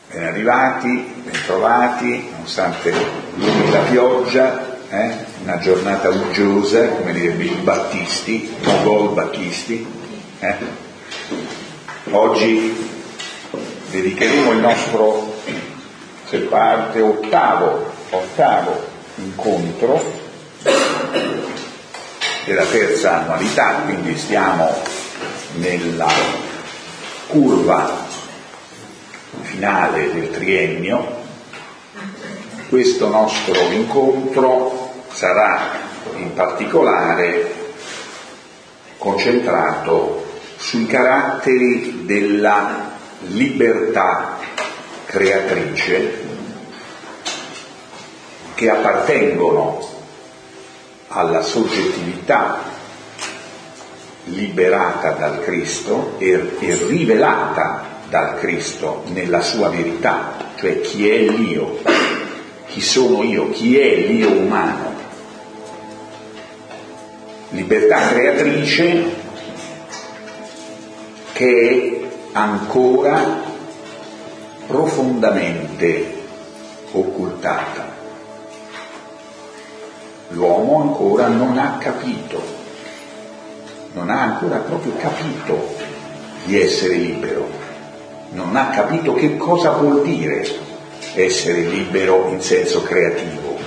Ben arrivati, bentrovati, nonostante l'umida pioggia, una giornata uggiosa, come direbbe i battisti, Mogol battisti. Oggi dedicheremo il nostro, se parte, ottavo incontro della terza annualità, quindi stiamo nella curva finale del triennio. Questo nostro incontro sarà in particolare concentrato sui caratteri della libertà creatrice che appartengono alla soggettività liberata dal Cristo e rivelata dal Cristo nella sua verità, cioè chi è l'io, chi sono io, chi è l'io umano. Libertà creatrice che è ancora profondamente occultata. L'uomo ancora non ha capito, non ha ancora proprio capito di essere libero. Non ha capito che cosa vuol dire essere libero in senso creativo.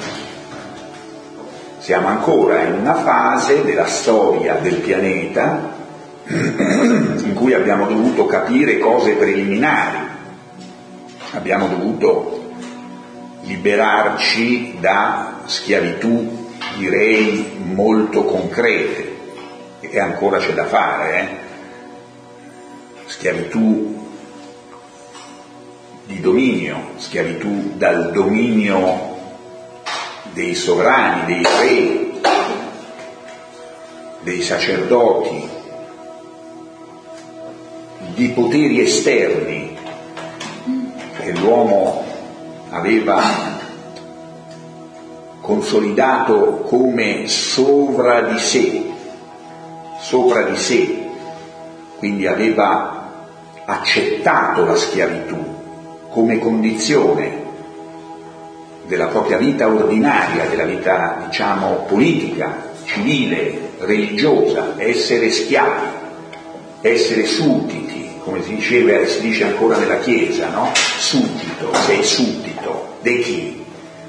Siamo ancora in una fase della storia del pianeta in cui abbiamo dovuto capire cose preliminari, abbiamo dovuto liberarci da schiavitù, direi, molto concrete, e ancora c'è da fare, schiavitù di dominio, schiavitù dal dominio dei sovrani, dei re, dei sacerdoti, di poteri esterni che l'uomo aveva consolidato come sopra di sé, quindi aveva accettato la schiavitù come condizione della propria vita ordinaria, della vita, diciamo, politica, civile, religiosa, essere schiavi, essere sudditi, come si dice ancora nella Chiesa, no? Suddito, sei suddito, di chi?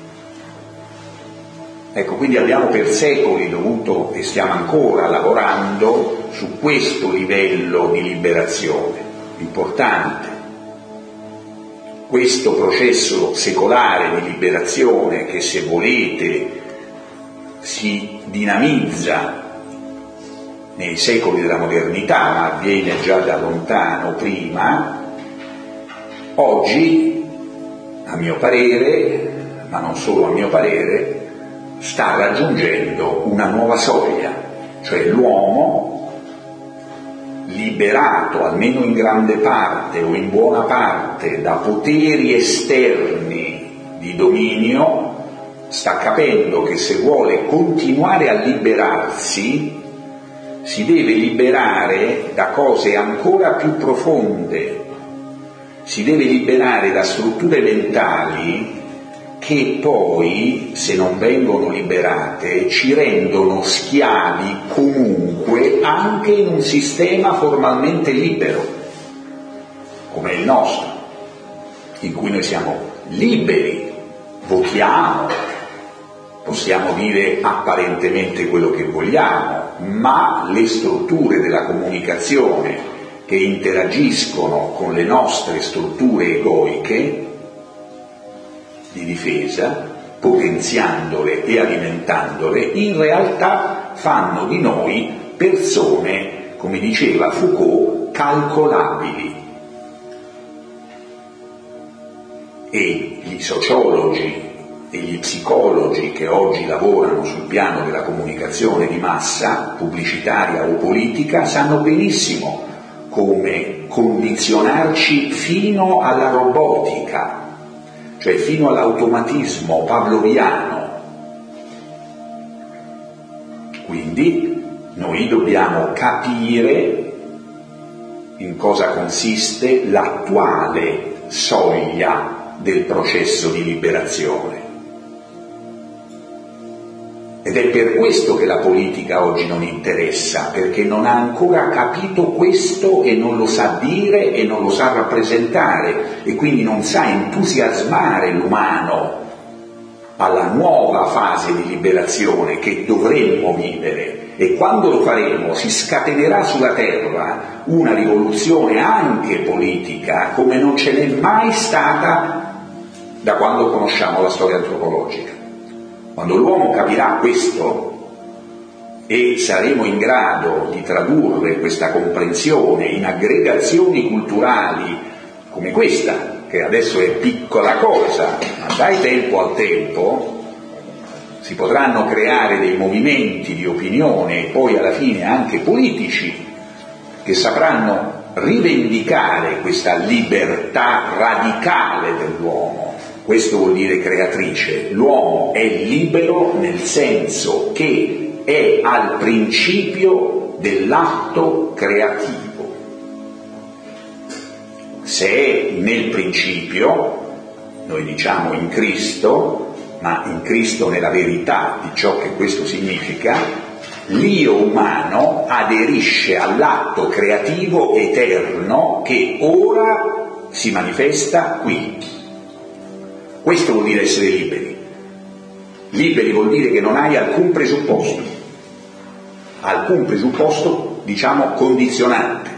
Ecco, quindi abbiamo per secoli dovuto, e stiamo ancora lavorando su questo livello di liberazione importante. Questo processo secolare di liberazione che, se volete, si dinamizza nei secoli della modernità, ma avviene già da lontano prima, oggi, a mio parere, ma non solo a mio parere, sta raggiungendo una nuova soglia, cioè l'uomo liberato, almeno in grande parte o in buona parte, da poteri esterni di dominio, sta capendo che se vuole continuare a liberarsi, si deve liberare da cose ancora più profonde, si deve liberare da strutture mentali che poi, se non vengono liberate, ci rendono schiavi comunque anche in un sistema formalmente libero, come il nostro, in cui noi siamo liberi, votiamo, possiamo dire apparentemente quello che vogliamo, ma le strutture della comunicazione che interagiscono con le nostre strutture egoiche di difesa, potenziandole e alimentandole, in realtà fanno di noi persone, come diceva Foucault, calcolabili. E gli sociologi e gli psicologi che oggi lavorano sul piano della comunicazione di massa, pubblicitaria o politica, sanno benissimo come condizionarci fino alla robotica, cioè fino all'automatismo pavloviano. Quindi noi dobbiamo capire in cosa consiste l'attuale soglia del processo di liberazione. Ed è per questo che la politica oggi non interessa, perché non ha ancora capito questo e non lo sa dire e non lo sa rappresentare, e quindi non sa entusiasmare l'umano alla nuova fase di liberazione che dovremmo vivere. E quando lo faremo si scatenerà sulla terra una rivoluzione anche politica come non ce n'è mai stata da quando conosciamo la storia antropologica. Quando l'uomo capirà questo e saremo in grado di tradurre questa comprensione in aggregazioni culturali come questa, che adesso è piccola cosa, ma dai tempo al tempo si potranno creare dei movimenti di opinione e poi alla fine anche politici che sapranno rivendicare questa libertà radicale dell'uomo. Questo vuol dire creatrice. L'uomo è libero nel senso che è al principio dell'atto creativo. Se è nel principio, noi diciamo in Cristo, ma in Cristo nella verità di ciò che questo significa, l'io umano aderisce all'atto creativo eterno che ora si manifesta qui. Questo vuol dire essere liberi. Liberi vuol dire che non hai alcun presupposto, diciamo, condizionante.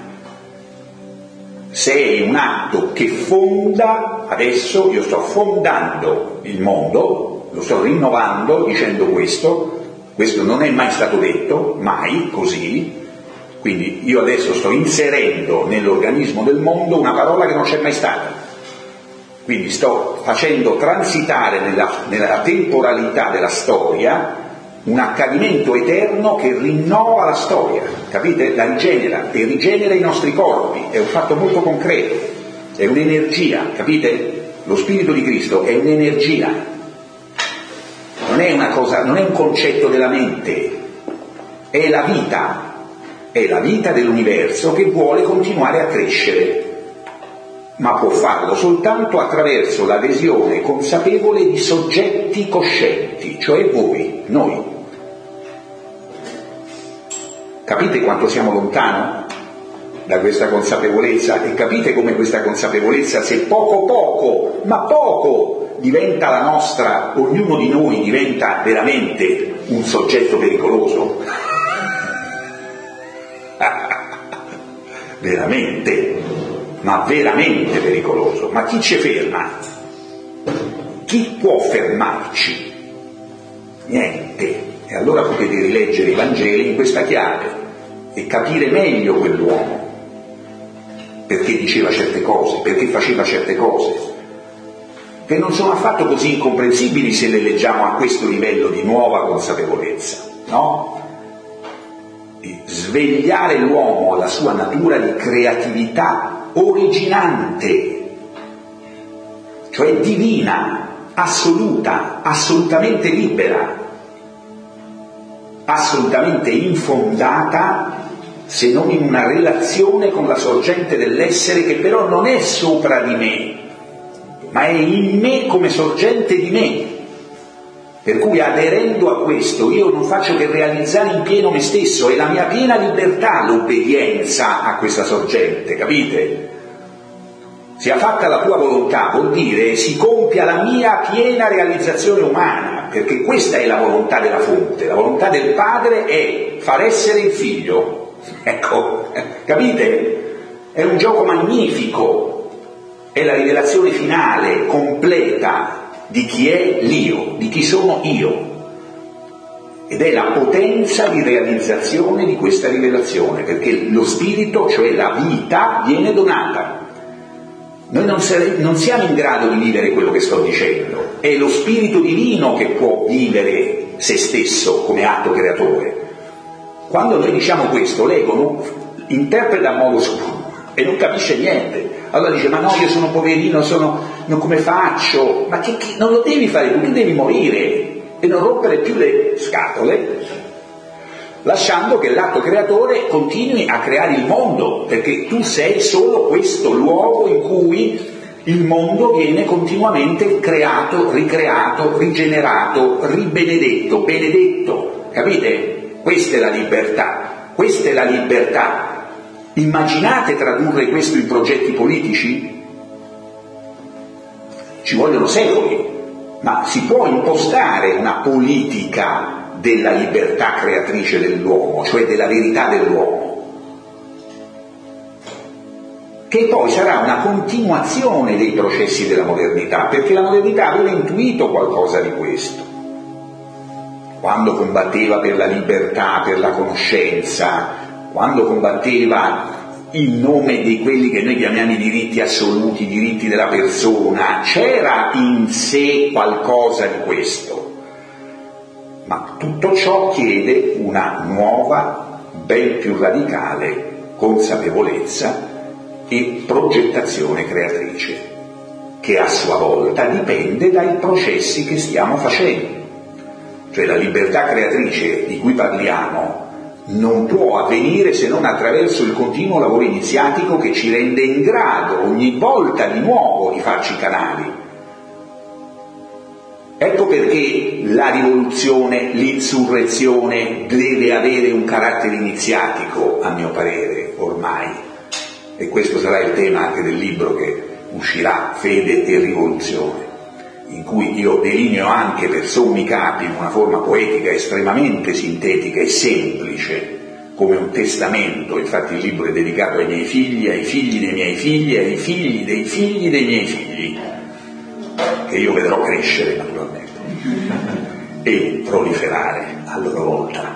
Sei un atto che fonda, adesso io sto fondando il mondo, lo sto rinnovando dicendo questo non è mai stato detto, mai così, quindi io adesso sto inserendo nell'organismo del mondo una parola che non c'è mai stata. Quindi sto facendo transitare nella temporalità della storia un accadimento eterno che rinnova la storia, capite? La rigenera, e rigenera i nostri corpi, è un fatto molto concreto, è un'energia, capite? Lo Spirito di Cristo è un'energia, non è una cosa, non è un concetto della mente, è la vita dell'universo che vuole continuare a crescere, ma può farlo soltanto attraverso l'adesione consapevole di soggetti coscienti, cioè voi, noi. Capite quanto siamo lontano da questa consapevolezza? E capite come questa consapevolezza, se poco, diventa la nostra, ognuno di noi diventa veramente un soggetto pericoloso? veramente pericoloso. Ma chi ci ferma? Chi può fermarci? Niente. E allora potete rileggere i Vangeli in questa chiave e capire meglio quell'uomo, perché diceva certe cose, perché faceva certe cose, che non sono affatto così incomprensibili se le leggiamo a questo livello di nuova consapevolezza, no? Di svegliare l'uomo alla sua natura di creatività originante, cioè divina, assoluta, assolutamente libera, assolutamente infondata se non in una relazione con la sorgente dell'essere, che però non è sopra di me, ma è in me come sorgente di me, per cui aderendo a questo io non faccio che realizzare in pieno me stesso, è la mia piena libertà l'obbedienza a questa sorgente, capite? Sia fatta la tua volontà vuol dire si compia la mia piena realizzazione umana, perché questa è la volontà della fonte, la volontà del padre è far essere il figlio, ecco, capite? È un gioco magnifico, è la rivelazione finale, completa di chi è l'io, di chi sono io, ed è la potenza di realizzazione di questa rivelazione, perché lo spirito, cioè la vita, viene donata. Noi non siamo in grado di vivere quello che sto dicendo, è lo spirito divino che può vivere se stesso come atto creatore. Quando noi diciamo questo, l'ego interpreta a modo suo e non capisce niente. Allora dice, ma no, io sono poverino, non come faccio? Ma che non lo devi fare, tu devi morire e non rompere più le scatole, lasciando che l'atto creatore continui a creare il mondo, perché tu sei solo questo luogo in cui Il mondo viene continuamente creato, ricreato, rigenerato, ribenedetto, benedetto, capite? Questa è la libertà, questa è la libertà. Immaginate tradurre questo in progetti politici? Ci vogliono secoli, ma si può impostare una politica della libertà creatrice dell'uomo, cioè della verità dell'uomo, che poi sarà una continuazione dei processi della modernità, perché la modernità aveva intuito qualcosa di questo. Quando combatteva per la libertà, per la conoscenza, quando combatteva in nome di quelli che noi chiamiamo i diritti assoluti, i diritti della persona, c'era in sé qualcosa di questo. Ma tutto ciò chiede una nuova, ben più radicale consapevolezza e progettazione creatrice, che a sua volta dipende dai processi che stiamo facendo. Cioè la libertà creatrice di cui parliamo non può avvenire se non attraverso il continuo lavoro iniziatico che ci rende in grado ogni volta di nuovo di farci canali. Ecco perché la rivoluzione, l'insurrezione deve avere un carattere iniziatico, a mio parere, ormai. E questo sarà il tema anche del libro che uscirà, Fede e Rivoluzione, in cui io delineo anche per sommi capi in una forma poetica estremamente sintetica e semplice, come un testamento. Infatti il libro è dedicato ai miei figli, ai figli dei miei figli, ai figli dei miei figli, che io vedrò crescere naturalmente e proliferare a loro volta.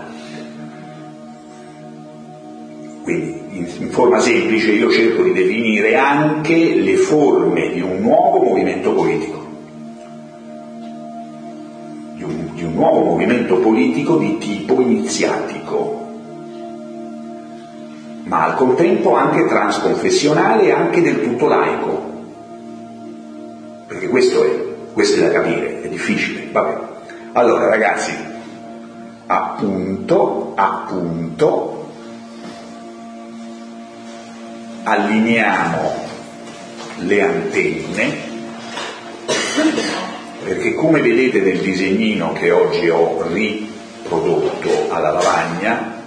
Quindi in forma semplice io cerco di definire anche le forme di un nuovo movimento politico, di un nuovo movimento politico di tipo iniziatico, ma al contempo anche transconfessionale e anche del tutto laico, perché questo è da capire, è difficile. Vabbè. Allora ragazzi, appunto, allineiamo le antenne, perché come vedete nel disegnino che oggi ho riprodotto alla lavagna,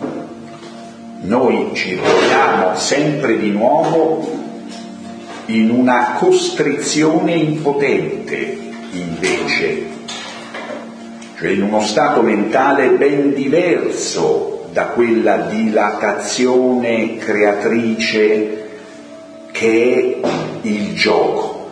noi ci troviamo sempre di nuovo in una costrizione impotente, invece, cioè in uno stato mentale ben diverso da quella dilatazione creatrice che è il gioco,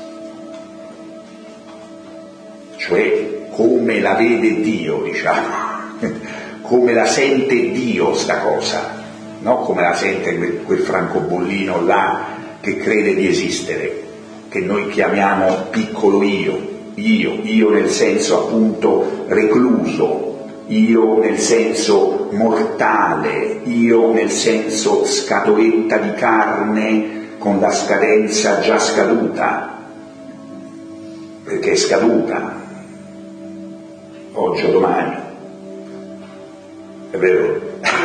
cioè come la vede Dio, diciamo, come la sente Dio sta cosa, no? Come la sente quel francobollino là che crede di esistere, che noi chiamiamo piccolo io nel senso appunto recluso, io nel senso mortale, io nel senso scatoletta di carne con la scadenza già scaduta, perché è scaduta oggi o domani, è vero?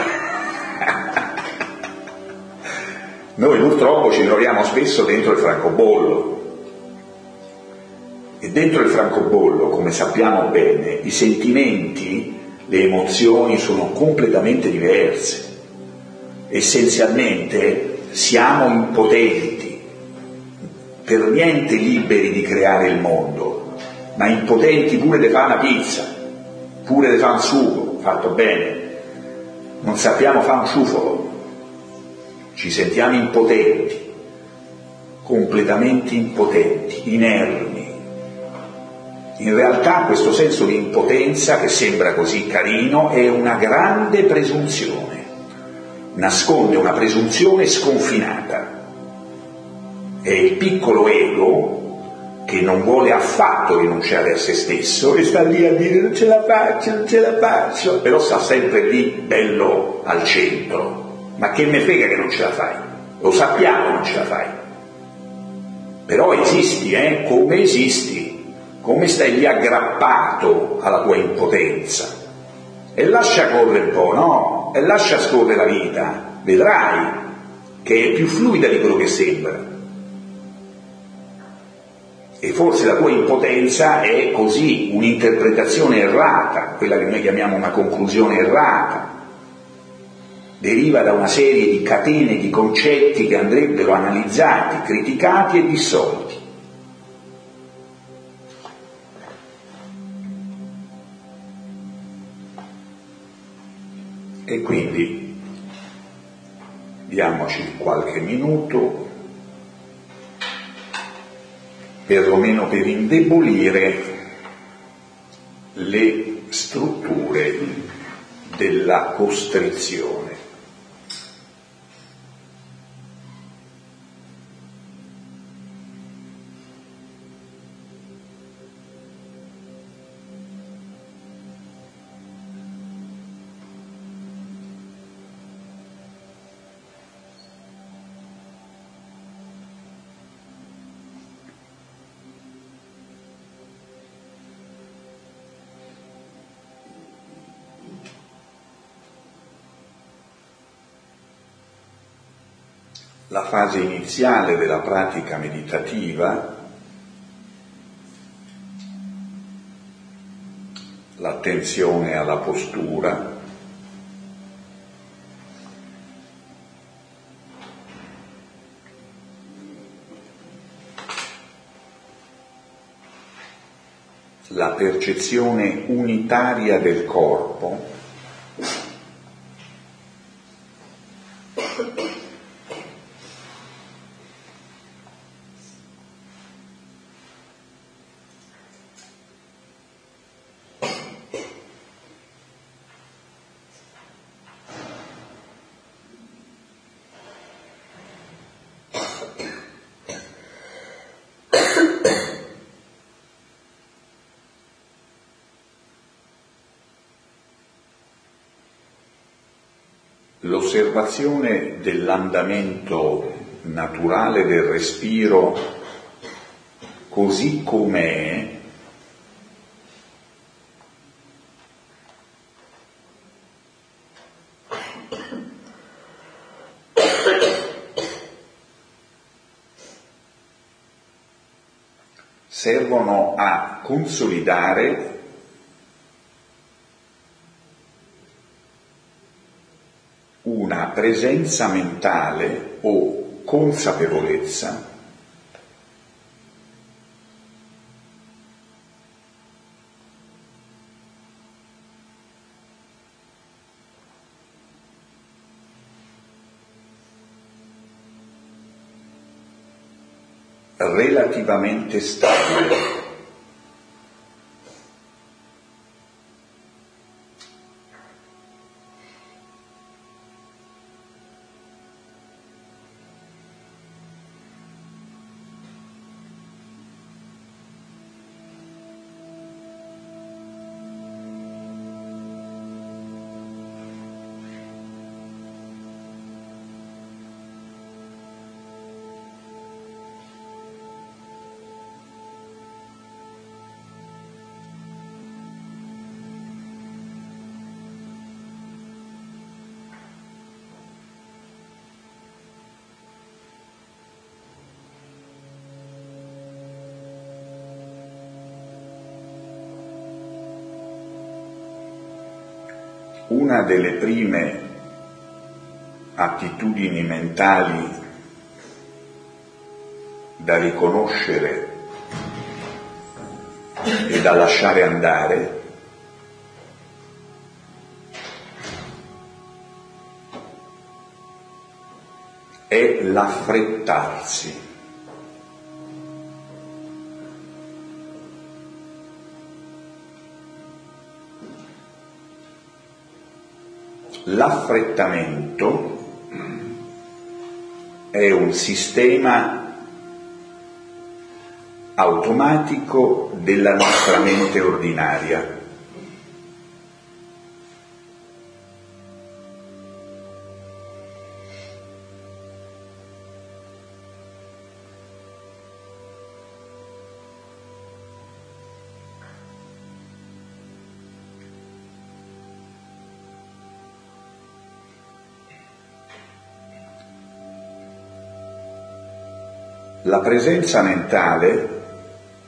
Noi purtroppo ci troviamo spesso dentro il francobollo, e dentro il francobollo, come sappiamo bene, i sentimenti, le emozioni sono completamente diverse. Essenzialmente siamo impotenti, per niente liberi di creare il mondo, ma impotenti pure di fare una pizza, pure di fare un sugo fatto bene. Non sappiamo fare un ciufolo, ci sentiamo impotenti, completamente impotenti, inermi. In realtà questo senso di impotenza, che sembra così carino, è una grande presunzione, nasconde una presunzione sconfinata. È il piccolo ego che non vuole affatto rinunciare a se stesso e sta lì a dire non ce la faccio, però sta sempre lì bello al centro. Ma che me frega che non ce la fai? Lo sappiamo che non ce la fai. Però esisti, come esisti. Come stai lì aggrappato alla tua impotenza, e lascia correre un po', no? E lascia scorrere la vita, vedrai che è più fluida di quello che sembra. E forse la tua impotenza è così, un'interpretazione errata, quella che noi chiamiamo una conclusione errata. Deriva da una serie di catene di concetti che andrebbero analizzati, criticati e dissolti. E quindi diamoci qualche minuto, perlomeno per indebolire le strutture della costrizione. La fase iniziale della pratica meditativa, l'attenzione alla postura, la percezione unitaria del corpo, l'osservazione dell'andamento naturale del respiro così com'è, servono a consolidare una presenza mentale o consapevolezza relativamente stabile. Una delle prime attitudini mentali da riconoscere e da lasciare andare è l'affrettarsi. L'affrettamento è un sistema automatico della nostra mente ordinaria. La presenza mentale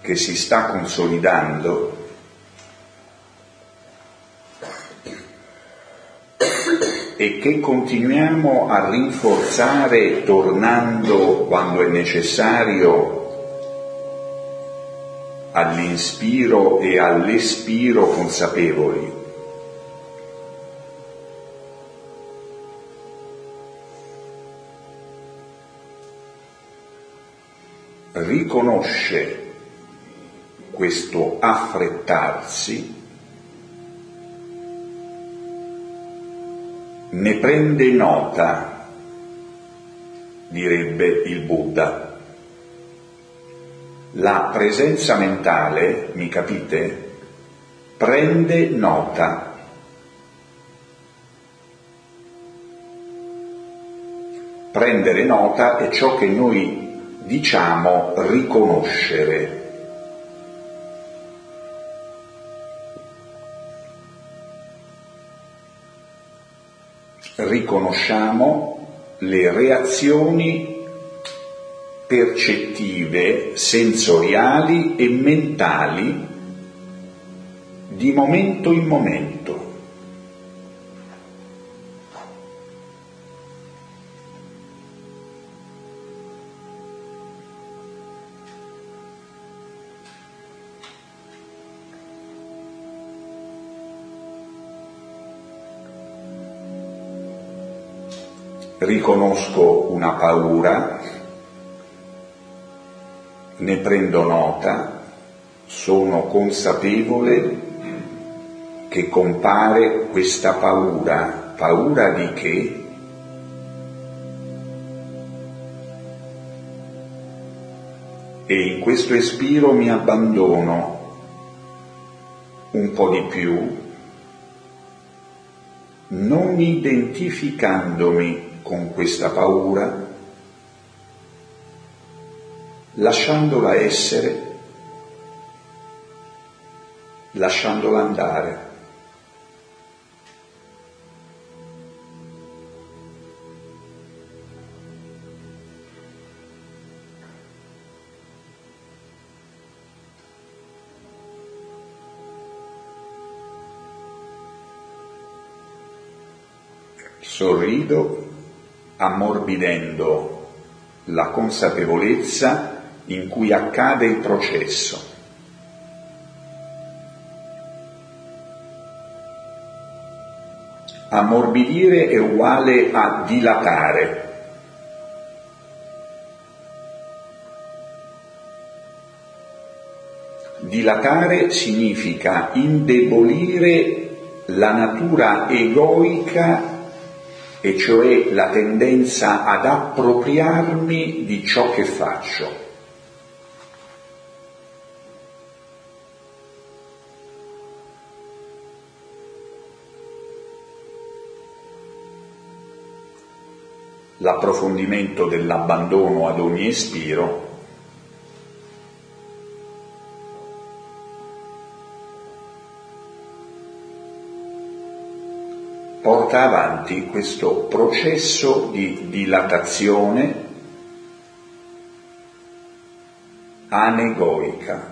che si sta consolidando e che continuiamo a rinforzare tornando quando è necessario all'inspiro e all'espiro consapevoli. Riconosce questo affrettarsi, ne prende nota, direbbe il Buddha. La presenza mentale, mi capite? Prende nota. Prendere nota è ciò che noi diciamo riconoscere. Riconosciamo le reazioni percettive, sensoriali e mentali di momento in momento. Riconosco una paura, ne prendo nota, sono consapevole che compare questa paura. Paura di che? E in questo espiro mi abbandono un po' di più, non identificandomi con questa paura, lasciandola essere, lasciandola andare. Sorrido, ammorbidendo la consapevolezza in cui accade il processo. Ammorbidire è uguale a dilatare. Dilatare significa indebolire la natura egoica, e cioè la tendenza ad appropriarmi di ciò che faccio. L'approfondimento dell'abbandono ad ogni espiro porta avanti questo processo di dilatazione anegoica.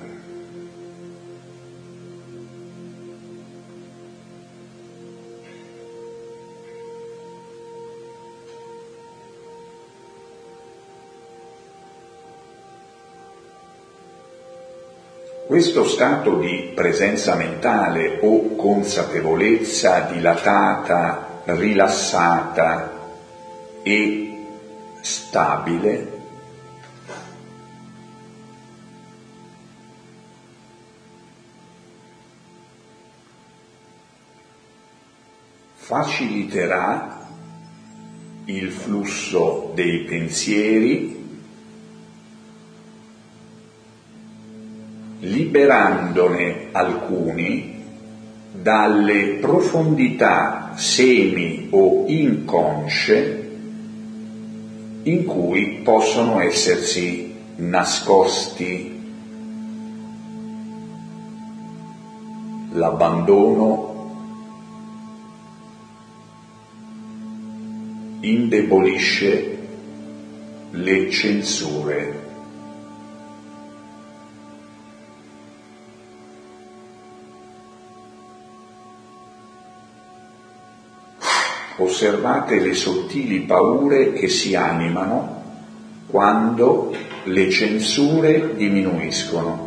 Questo stato di presenza mentale o consapevolezza dilatata, rilassata e stabile faciliterà il flusso dei pensieri, liberandone alcuni dalle profondità semi o inconsce in cui possono essersi nascosti l'abbandono, indebolisce le censure. osservate le sottili paure che si animano quando le censure diminuiscono.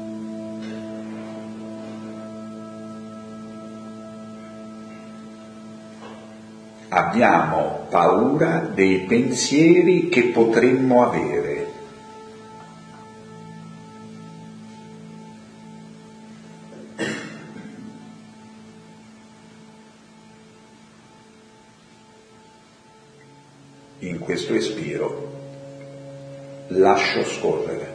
Abbiamo paura dei pensieri che potremmo avere. In questo espiro lascio scorrere.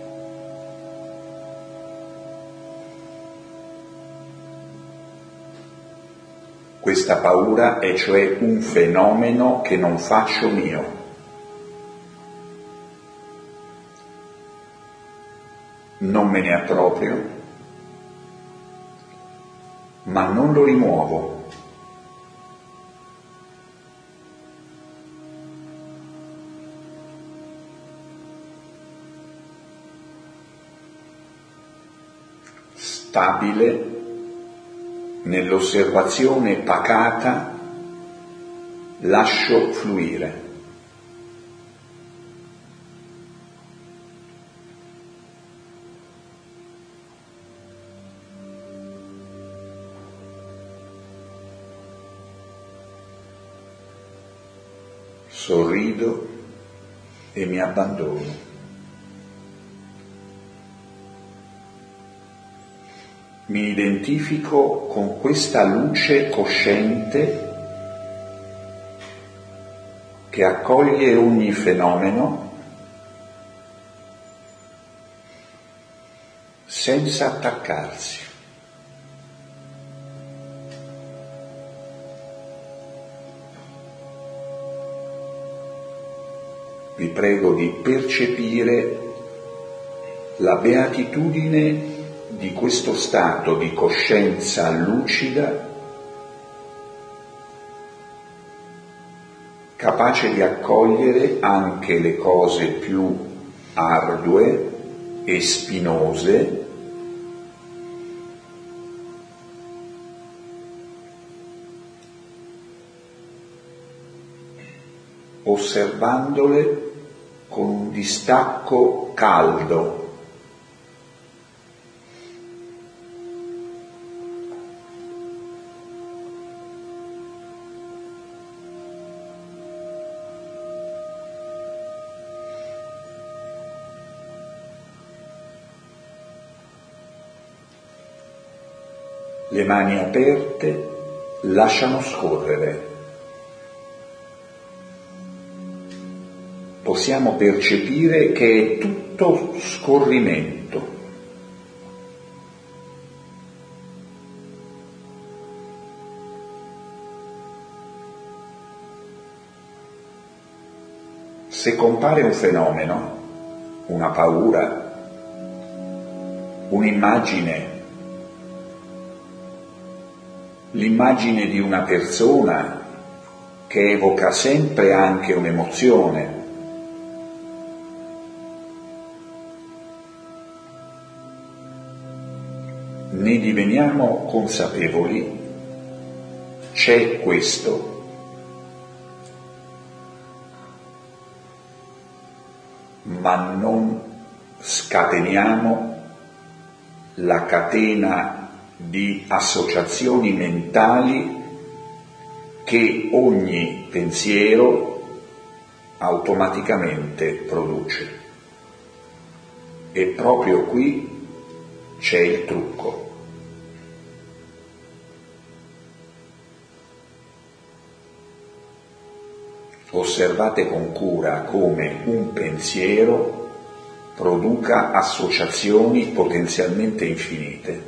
Questa paura è cioè un fenomeno che non faccio mio. Non me ne approprio, ma non lo rimuovo. Stabile nell'osservazione pacata, lascio fluire. Sorrido e mi abbandono. Mi identifico con questa luce cosciente che accoglie ogni fenomeno senza attaccarsi. Vi prego di percepire la beatitudine di questo stato di coscienza lucida, capace di accogliere anche le cose più ardue e spinose, osservandole con un distacco caldo. Le mani aperte lasciano scorrere. Possiamo percepire che è tutto scorrimento. Se compare un fenomeno, una paura, un'immagine, l'immagine di una persona che evoca sempre anche un'emozione, ne diveniamo consapevoli, c'è questo. Ma non scateniamo la catena di associazioni mentali che ogni pensiero automaticamente produce. E proprio qui c'è il trucco. Osservate con cura come un pensiero produca associazioni potenzialmente infinite.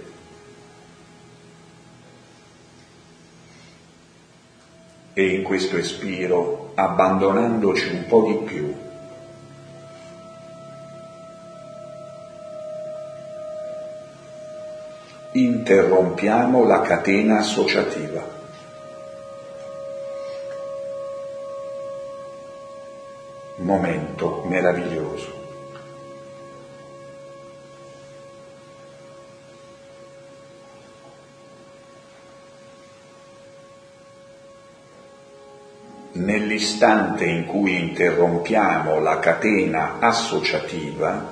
E in questo espiro, abbandonandoci un po' di più, interrompiamo la catena associativa. Momento meraviglioso. nell'istante in cui interrompiamo la catena associativa,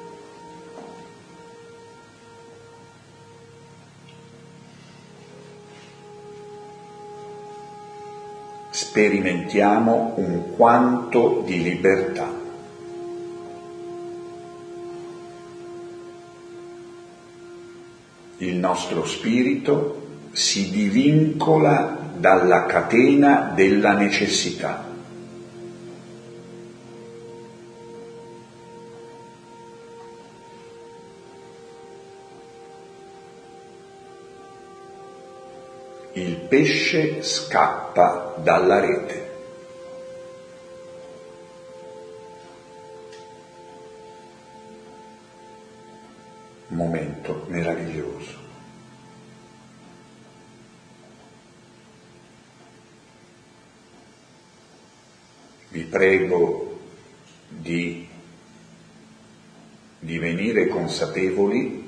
sperimentiamo un quanto di libertà. Il nostro spirito si divincola dalla catena della necessità. Il pesce scappa dalla rete. Momento meraviglioso. Vi prego di divenire consapevoli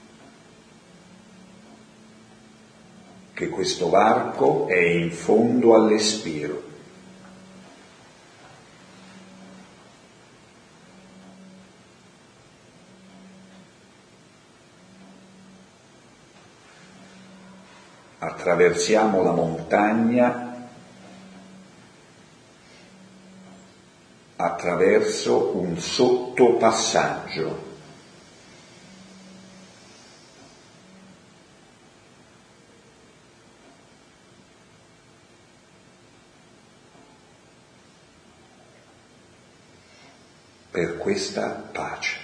che questo varco è in fondo all'espiro. Attraversiamo la montagna attraverso un sottopassaggio. Per questa pace.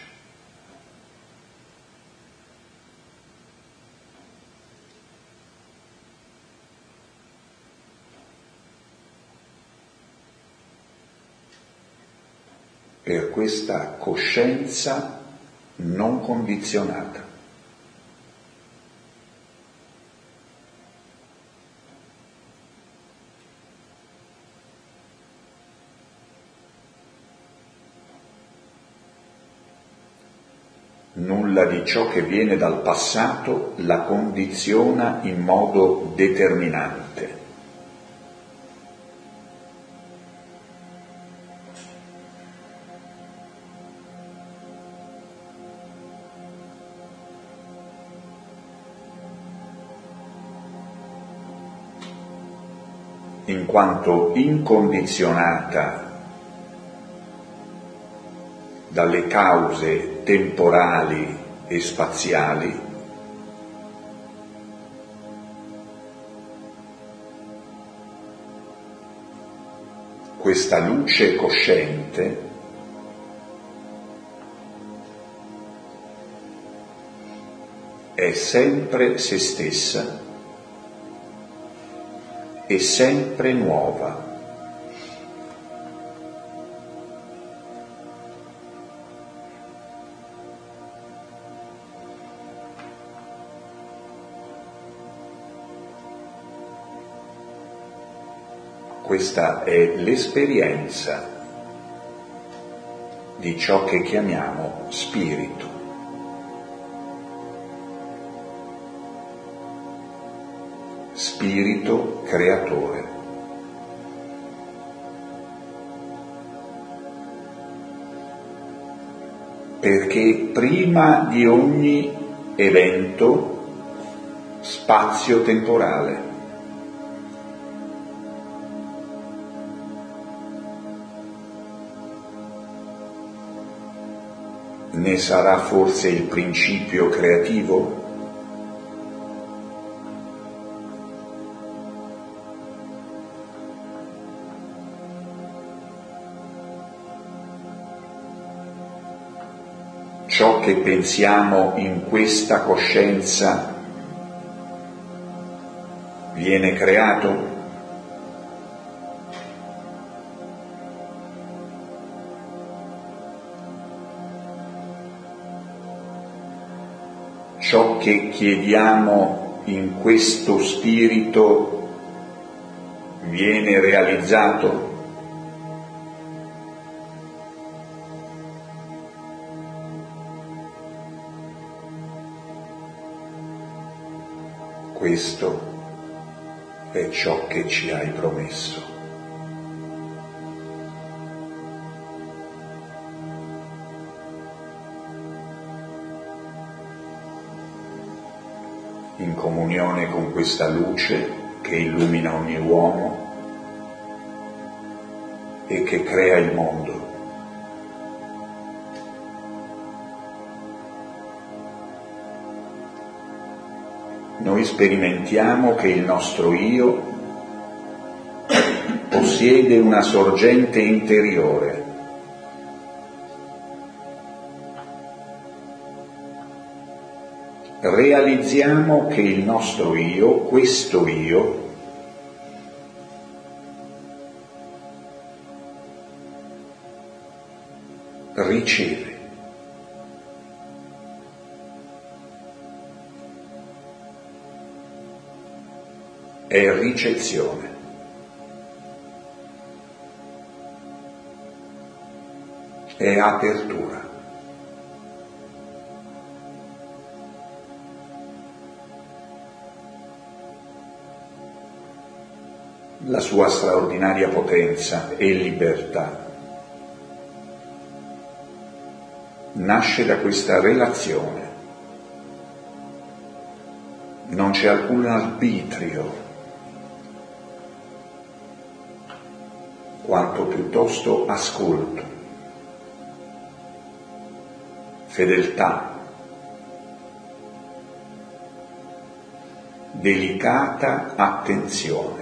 Per questa coscienza non condizionata. Nulla di ciò che viene dal passato la condiziona in modo determinante. In quanto incondizionata dalle cause temporali e spaziali, questa luce cosciente è sempre se stessa e sempre nuova. Questa è l'esperienza di ciò che chiamiamo spirito. Spirito creatore. Perché prima di ogni evento spazio-temporale. Ne sarà forse il principio creativo? Ciò che pensiamo in questa coscienza viene creato? Ciò che chiediamo in questo spirito viene realizzato? Questo è ciò che ci hai promesso. in comunione con questa luce che illumina ogni uomo e che crea il mondo. Noi sperimentiamo che il nostro io possiede una sorgente interiore. Realizziamo che il nostro io, questo io, riceve. È ricezione. È apertura. La sua straordinaria potenza e libertà nasce da questa relazione. Non c'è alcun arbitrio, quanto piuttosto ascolto, fedeltà, delicata attenzione.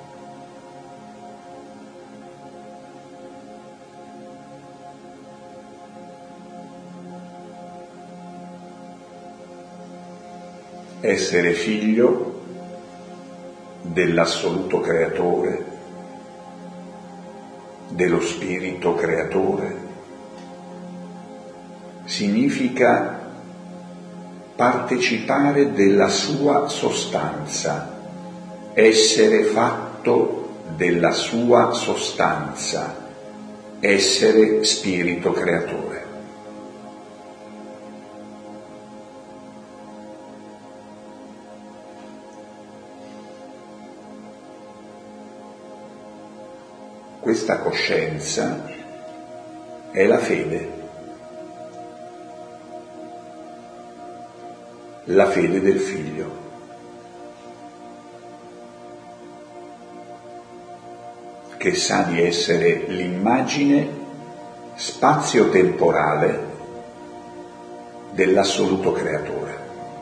Essere figlio dell'assoluto creatore, dello spirito creatore, significa partecipare della sua sostanza, essere fatto della sua sostanza, essere spirito creatore. Questa coscienza è la fede del figlio. Che sa di essere l'immagine spazio-temporale dell'assoluto creatore,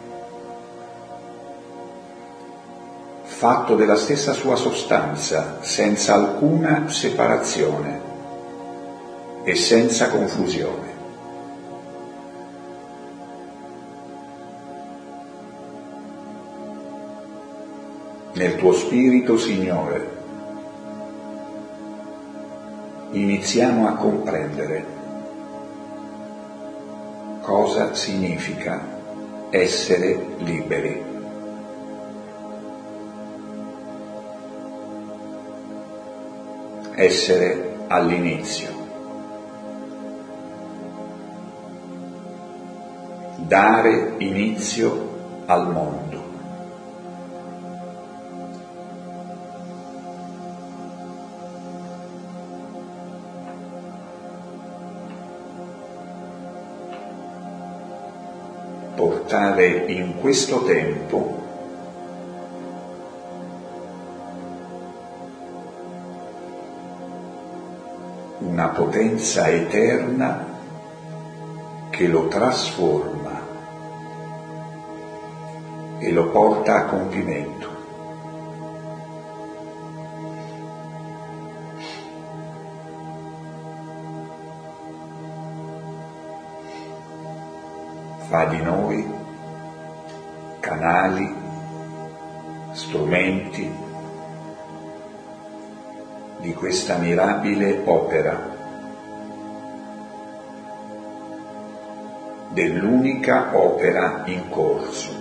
fatto della stessa sua sostanza, senza alcuna separazione e senza confusione. Nel tuo spirito, Signore, iniziamo a comprendere cosa significa essere liberi. Essere all'inizio, dare inizio al mondo. Portare in questo tempo una potenza eterna che lo trasforma e lo porta a compimento. Fa di noi canali, strumenti di questa mirabile opera, dell'unica opera in corso.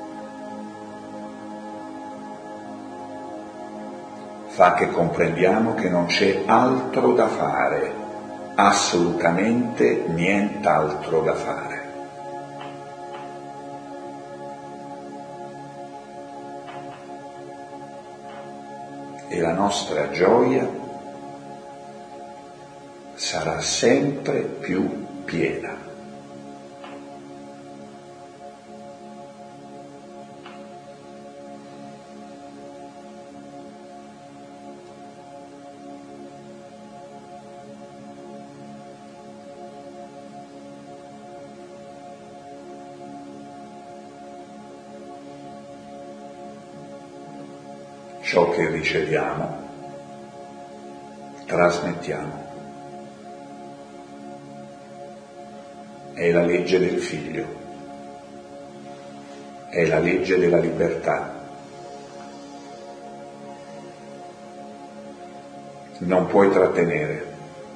Fa che comprendiamo che non c'è altro da fare, assolutamente nient'altro da fare. E la nostra gioia sarà sempre più piena. ciò che riceviamo, trasmettiamo. È la legge del figlio, è la legge della libertà. Non puoi trattenere.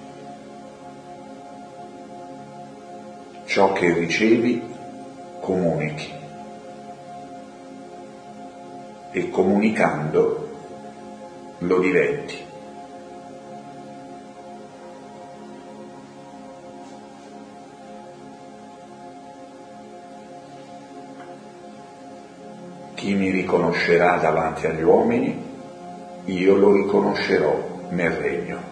Ciò che ricevi, comunichi. E comunicando lo diventi. Chi mi riconoscerà davanti agli uomini, io lo riconoscerò nel regno.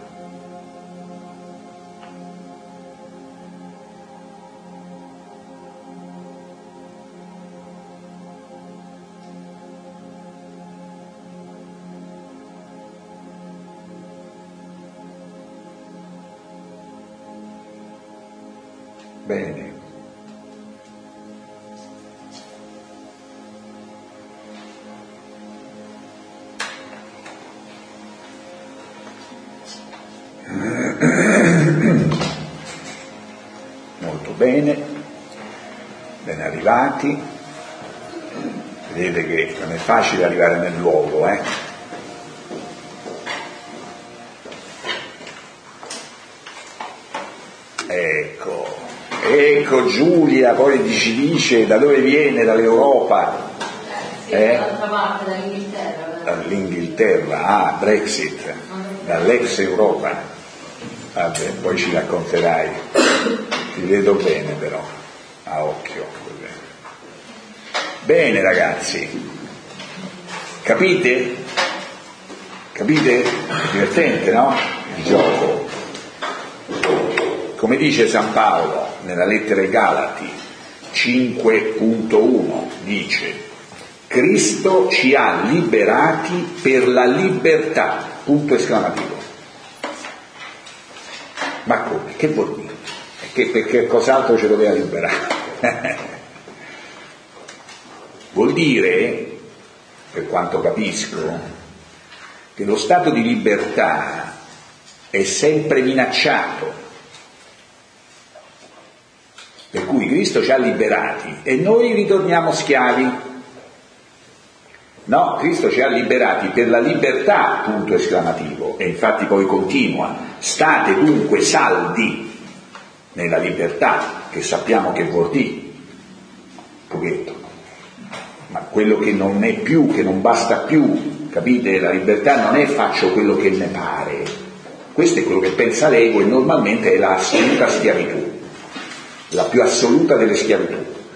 Bene. Molto bene, ben arrivati. Vedete che non è facile arrivare nel luogo, Ecco Giulia, poi ci dice da dove viene, dall'Europa? Dall'altra parte, dall'Inghilterra. Dall'Inghilterra, Brexit, dall'ex Europa. Vabbè, poi ci racconterai. Ti vedo bene però, a occhio. Bene ragazzi, capite? Capite? È divertente, no? Il gioco. Come dice San Paolo nella lettera ai Galati 5.1, dice: Cristo ci ha liberati per la libertà, punto esclamativo. Ma come? Che vuol dire? Perché cos'altro ci doveva liberare? Vuol dire, per quanto capisco, che lo stato di libertà è sempre minacciato. Per cui Cristo ci ha liberati e noi ritorniamo schiavi. No, Cristo ci ha liberati per la libertà, punto esclamativo, e infatti poi continua: state dunque saldi nella libertà, che sappiamo che vuol dire, pochetto, ma quello che non è più, che non basta più, capite? La libertà non è faccio quello che ne pare, questo è quello che pensa l'ego e normalmente è la assoluta schiavitù. La più assoluta delle schiavitù.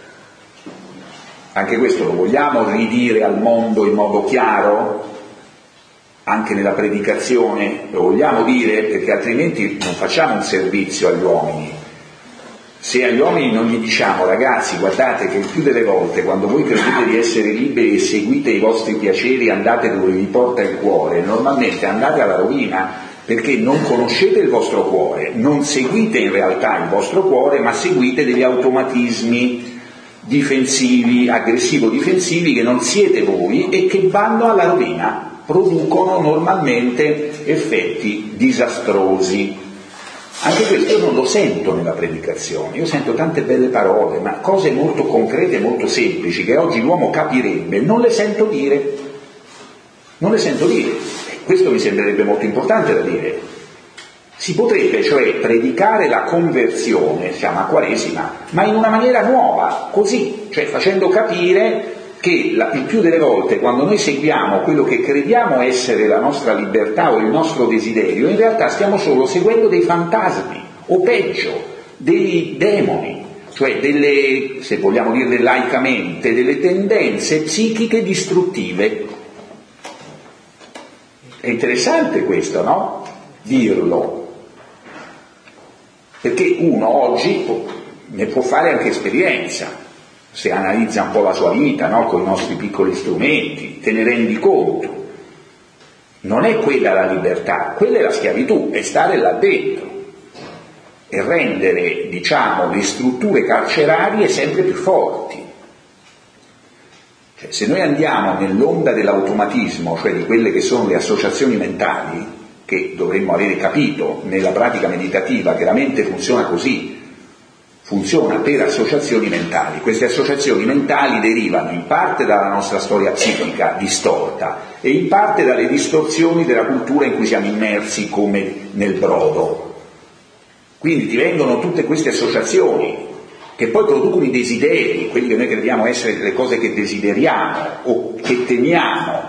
Anche questo lo vogliamo ridire al mondo in modo chiaro? Anche nella predicazione lo vogliamo dire, perché altrimenti non facciamo un servizio agli uomini. Se agli uomini non gli diciamo: ragazzi, guardate che il più delle volte quando voi credete di essere liberi e seguite i vostri piaceri, andate dove vi porta il cuore, normalmente andate alla rovina, perché non conoscete il vostro cuore, non seguite in realtà il vostro cuore, ma seguite degli automatismi difensivi, aggressivo-difensivi, che non siete voi e che vanno alla rovina, producono normalmente effetti disastrosi. Anche questo io non lo sento nella predicazione, io sento tante belle parole, ma cose molto concrete, molto semplici, che oggi l'uomo capirebbe, non le sento dire. Non le sento dire. Questo mi sembrerebbe molto importante da dire. Si potrebbe cioè predicare la conversione, siamo a Quaresima, ma in una maniera nuova, così, cioè facendo capire che il più delle volte quando noi seguiamo quello che crediamo essere la nostra libertà o il nostro desiderio, in realtà stiamo solo seguendo dei fantasmi, o peggio, dei demoni, cioè delle, se vogliamo dirle laicamente, delle tendenze psichiche distruttive. È interessante questo, no? Dirlo. Perché uno oggi ne può fare anche esperienza, se analizza un po' la sua vita, no? Con i nostri piccoli strumenti, te ne rendi conto. Non è quella la libertà, quella è la schiavitù, è stare là dentro e rendere, diciamo, le strutture carcerarie sempre più forti. Se noi andiamo nell'onda dell'automatismo, cioè di quelle che sono le associazioni mentali, che dovremmo avere capito nella pratica meditativa che la mente funziona così, funziona per associazioni mentali. Queste associazioni mentali derivano in parte dalla nostra storia psichica distorta e in parte dalle distorsioni della cultura in cui siamo immersi come nel brodo. Quindi ti vengono tutte queste associazioni che poi producono i desideri, quelli che noi crediamo essere le cose che desideriamo o che temiamo.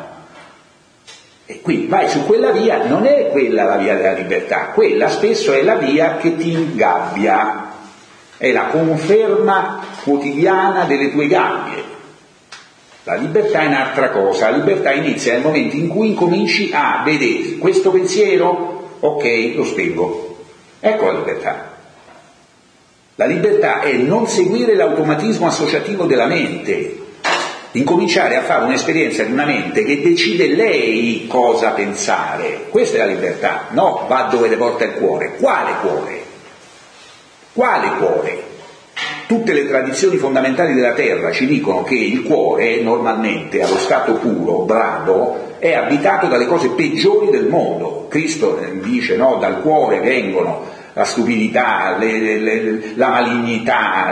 E quindi vai su quella via, non è quella la via della libertà, quella spesso è la via che ti ingabbia, è la conferma quotidiana delle tue gabbie. La libertà è un'altra cosa, la libertà inizia nel momento in cui incominci a vedere questo pensiero, ok, lo spengo. Ecco la libertà. La libertà è non seguire l'automatismo associativo della mente, incominciare a fare un'esperienza di una mente che decide lei cosa pensare. Questa è la libertà, no? Va dove le porta il cuore. Quale cuore? Quale cuore? Tutte le tradizioni fondamentali della terra ci dicono che il cuore, normalmente, allo stato puro, brado, è abitato dalle cose peggiori del mondo. Cristo dice, no? Dal cuore vengono la stupidità, la malignità,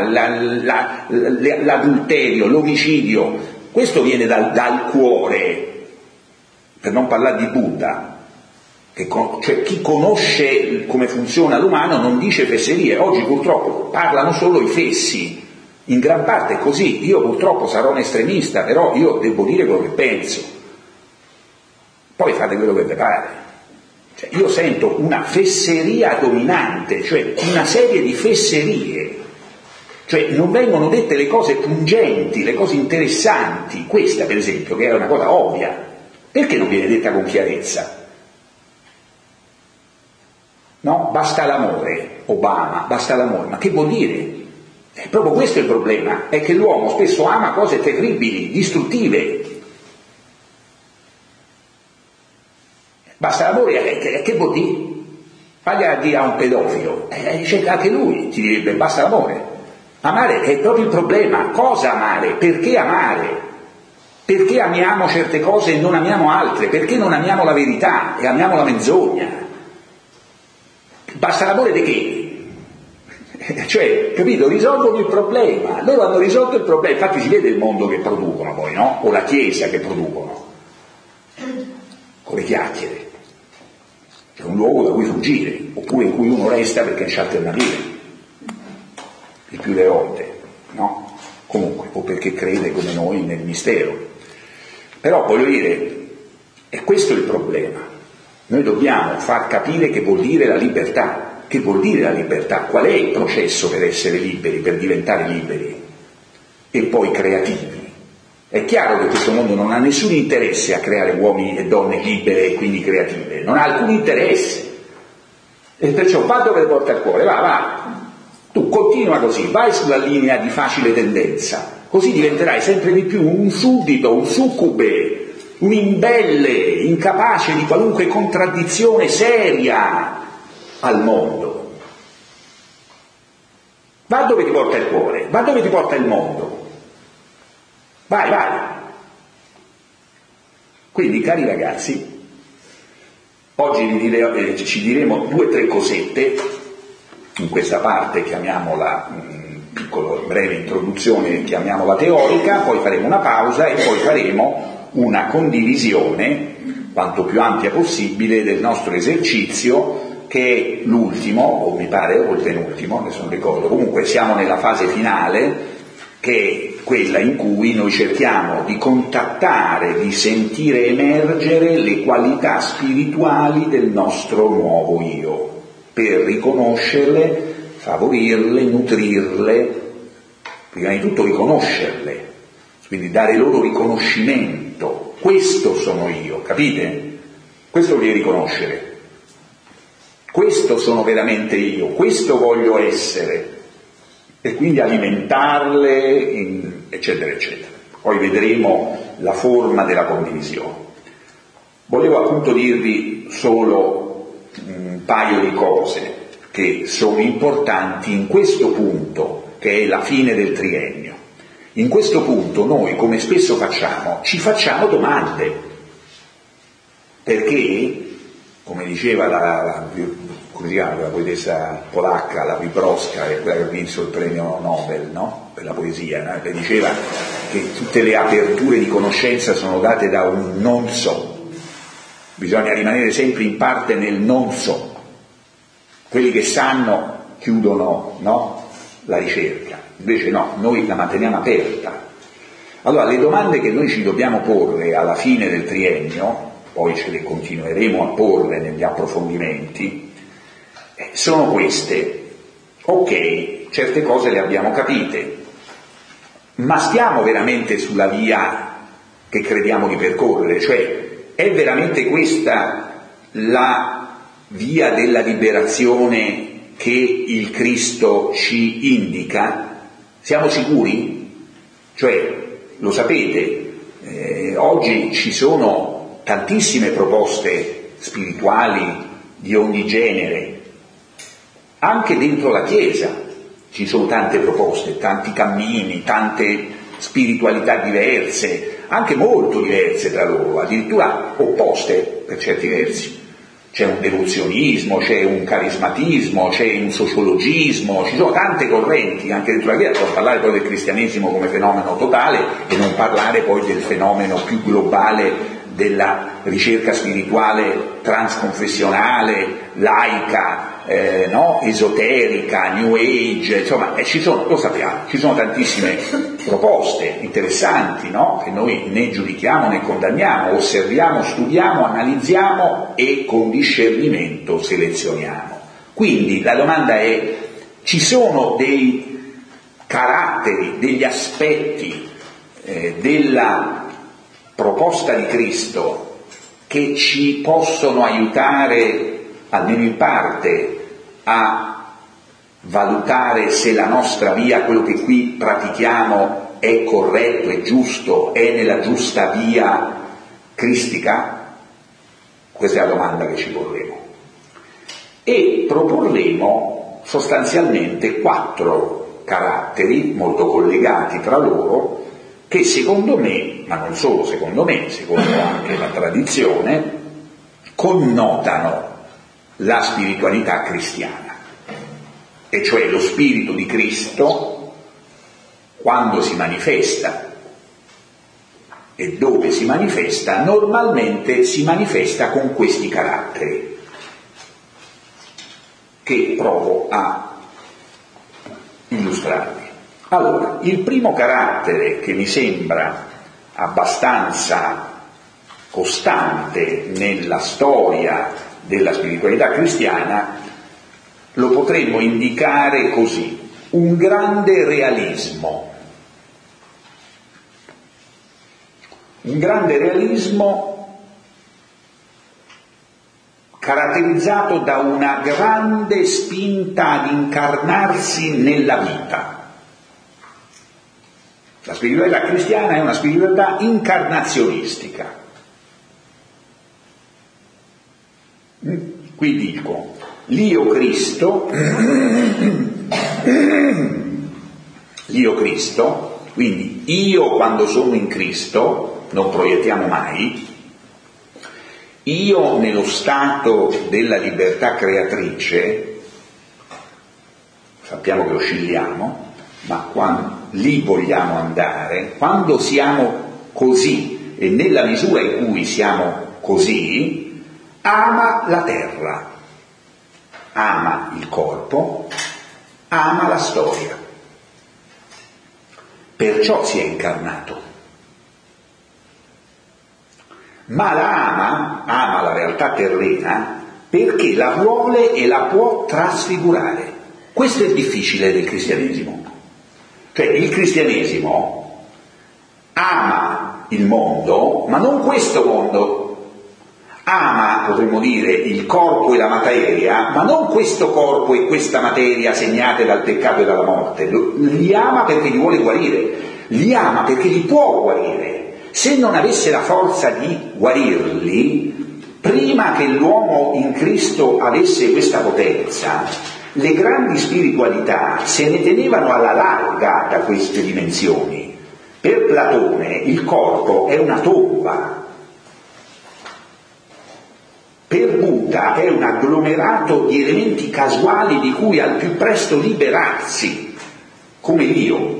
l'adulterio, l'omicidio. Questo viene dal cuore, per non parlare di Buddha. Cioè chi conosce come funziona l'umano non dice fesserie. Oggi purtroppo parlano solo i fessi, in gran parte è così. Io purtroppo sarò un estremista, però io devo dire quello che penso, poi fate quello che vi pare. Cioè, io sento una fesseria dominante, cioè una serie di fesserie, cioè non vengono dette le cose pungenti, le cose interessanti. Questa per esempio, che è una cosa ovvia, perché non viene detta con chiarezza? No? Basta l'amore, Obama, basta l'amore. Ma che vuol dire? Proprio questo è il problema, è che l'uomo spesso ama cose terribili, distruttive. Basta l'amore, che vuol dire? Vai a dire a un pedofilo, dice anche lui, ti direbbe basta l'amore. Amare è proprio il problema. Cosa amare? Perché amare? Perché amiamo certe cose e non amiamo altre? Perché non amiamo la verità e amiamo la menzogna? Basta l'amore di che? Cioè, capito? Risolvono il problema. Loro hanno risolto il problema. Infatti si vede il mondo che producono poi, no? O la chiesa che producono. Con le chiacchiere. È un luogo da cui fuggire, oppure in cui uno resta perché non c'è alternative. Il più delle volte, no? Comunque, o perché crede come noi nel mistero. Però voglio dire, è questo il problema. Noi dobbiamo far capire che vuol dire la libertà. Che vuol dire la libertà? Qual è il processo per essere liberi, per diventare liberi? E poi creativi. È chiaro che questo mondo non ha nessun interesse a creare uomini e donne libere e quindi creative. Non ha alcun interesse. E perciò va dove porta il cuore, va. Tu continua così, vai sulla linea di facile tendenza. Così diventerai sempre di più un suddito, un succube, un imbelle, incapace di qualunque contraddizione seria al mondo. Va dove ti porta il cuore, va dove ti porta il mondo. Vai. Quindi, cari ragazzi, oggi ci diremo 2 o 3 cosette in questa parte, chiamiamola piccola breve introduzione, chiamiamola teorica, poi faremo una pausa e poi faremo una condivisione quanto più ampia possibile del nostro esercizio, che è l'ultimo, o mi pare, o il penultimo, adesso non ricordo, comunque siamo nella fase finale, che è quella in cui noi cerchiamo di contattare, di sentire emergere le qualità spirituali del nostro nuovo io, per riconoscerle, favorirle, nutrirle, prima di tutto riconoscerle, quindi dare loro riconoscimento. Questo sono io, capite? Questo vuol dire riconoscere. Questo sono veramente io, questo voglio essere. E quindi alimentarle, eccetera, eccetera. Poi vedremo la forma della condivisione. Volevo appunto dirvi solo un paio di cose che sono importanti in questo punto, che è la fine del triennio. In questo punto noi, come spesso facciamo, ci facciamo domande, perché, come diceva la poetessa polacca, la Wibrowska, quella che ha vinto il premio Nobel, no? Per la poesia, no? Le diceva che tutte le aperture di conoscenza sono date da un non so, bisogna rimanere sempre in parte nel non so. Quelli che sanno chiudono, no? La ricerca, invece no, noi la manteniamo aperta. Allora le domande che noi ci dobbiamo porre alla fine del triennio, poi ce le continueremo a porre negli approfondimenti, sono queste. Ok, certe cose le abbiamo capite, ma stiamo veramente sulla via che crediamo di percorrere? Cioè, è veramente questa la via della liberazione che il Cristo ci indica? Siamo sicuri? Cioè, lo sapete, oggi ci sono tantissime proposte spirituali di ogni genere, anche dentro la Chiesa ci sono tante proposte, tanti cammini, tante spiritualità diverse, anche molto diverse tra loro, addirittura opposte per certi versi. C'è un devozionismo, c'è un carismatismo, c'è un sociologismo, ci sono tante correnti anche dentro la Chiesa, per parlare poi del cristianesimo come fenomeno totale e non parlare poi del fenomeno più globale della ricerca spirituale transconfessionale, laica, no? Esoterica, New Age, insomma, ci sono, lo sappiamo, ci sono tantissime proposte interessanti, no? Che noi né giudichiamo né condanniamo, osserviamo, studiamo, analizziamo e con discernimento selezioniamo. Quindi la domanda è: ci sono dei caratteri, degli aspetti della proposta di Cristo che ci possono aiutare, almeno in parte, a valutare se la nostra via, quello che qui pratichiamo, è corretto, è giusto, è nella giusta via cristica? Questa è la domanda che ci porremo. E proporremo sostanzialmente 4 caratteri molto collegati tra loro che secondo me, ma non solo secondo me, secondo anche la tradizione, connotano la spiritualità cristiana, e cioè lo spirito di Cristo, quando si manifesta e dove si manifesta, normalmente si manifesta con questi caratteri che provo a illustrarvi. Allora, il primo carattere che mi sembra abbastanza costante nella storia della spiritualità cristiana lo potremmo indicare così: un grande realismo. Un grande realismo caratterizzato da una grande spinta ad incarnarsi nella vita. La spiritualità cristiana è una spiritualità incarnazionistica. Qui dico, l'io Cristo, quindi io quando sono in Cristo, non proiettiamo mai, io nello stato della libertà creatrice, sappiamo che oscilliamo, ma quando lì vogliamo andare, quando siamo così e nella misura in cui siamo così, ama la terra, ama il corpo, ama la storia. Perciò si è incarnato. Ma la ama la realtà terrena perché la vuole e la può trasfigurare. Questo è il difficile del cristianesimo. Cioè il cristianesimo ama il mondo, ma non questo mondo. Ama, potremmo dire, il corpo e la materia, ma non questo corpo e questa materia segnate dal peccato e dalla morte. Li ama perché li vuole guarire, li ama perché li può guarire. Se non avesse la forza di guarirli, prima che l'uomo in Cristo avesse questa potenza, le grandi spiritualità se ne tenevano alla larga da queste dimensioni, Per Platone il corpo è una tomba, per Buddha è un agglomerato di elementi casuali di cui al più presto liberarsi, come io.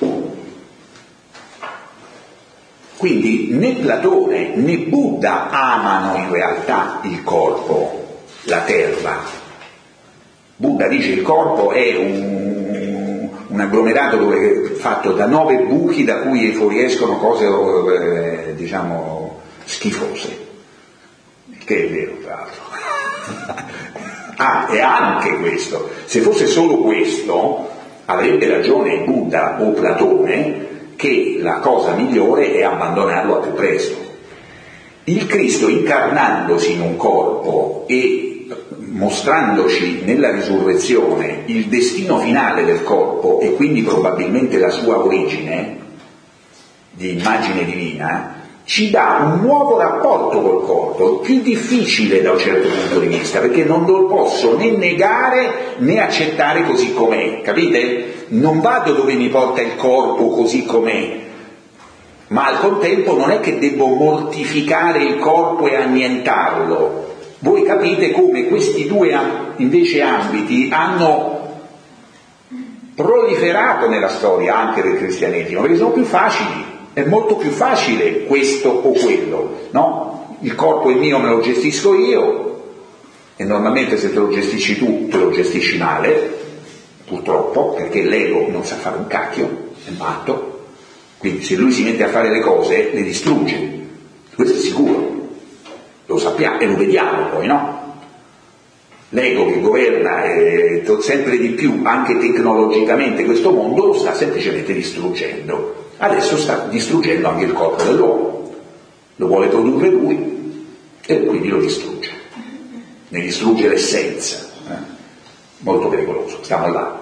Quindi né Platone né Buddha amano in realtà il corpo, la terra. Buddha dice il corpo è un agglomerato fatto da 9 buchi da cui fuoriescono cose, schifose. Che è vero, tra l'altro. E anche questo. Se fosse solo questo, avrebbe ragione Buddha o Platone che la cosa migliore è abbandonarlo al più presto. Il Cristo, incarnandosi in un corpo e mostrandoci nella risurrezione il destino finale del corpo e quindi probabilmente la sua origine di immagine divina, ci dà un nuovo rapporto col corpo, più difficile da un certo punto di vista, perché non lo posso né negare né accettare così com'è, capite? Non vado dove mi porta il corpo così com'è, ma al contempo non è che devo mortificare il corpo e annientarlo. Voi capite come questi due invece ambiti hanno proliferato nella storia anche del cristianesimo, perché sono più facili. È molto più facile questo o quello, no? Il corpo è mio, me lo gestisco io, e normalmente se te lo gestisci tu, te lo gestisci male, purtroppo, perché l'ego non sa fare un cacchio, è matto, quindi se lui si mette a fare le cose, le distrugge, questo è sicuro, lo sappiamo e lo vediamo poi, no? L'ego che governa sempre di più, anche tecnologicamente, questo mondo lo sta semplicemente distruggendo. Adesso sta distruggendo anche il corpo dell'uomo, lo vuole produrre lui e quindi lo distrugge, ne distrugge l'essenza, molto pericoloso, stiamo là.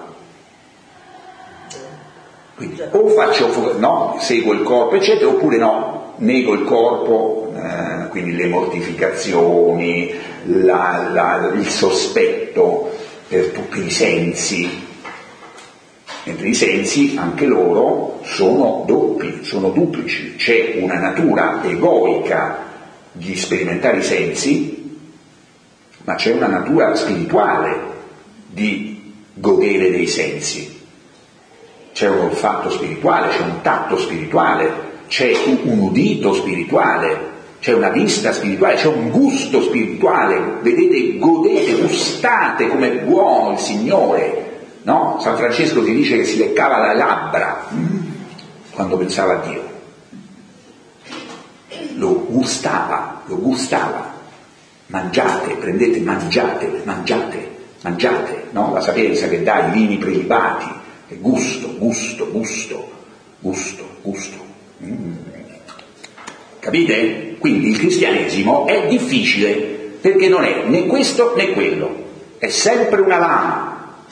Quindi o seguo il corpo eccetera, oppure no, nego il corpo, quindi le mortificazioni, il sospetto per tutti i sensi. Mentre i sensi, anche loro, sono doppi, sono duplici. C'è una natura egoica di sperimentare i sensi, ma c'è una natura spirituale di godere dei sensi. C'è un olfatto spirituale, c'è un tatto spirituale, c'è un udito spirituale, c'è una vista spirituale, c'è un gusto spirituale. Vedete, godete, gustate com'è buono il Signore. No? San Francesco ti dice che si leccava le labbra quando pensava a Dio, lo gustava, mangiate, prendete, mangiate, no? La sapienza che dà i vini prelibati, è gusto. Capite? Quindi il cristianesimo è difficile, perché non è né questo né quello, è sempre una lama.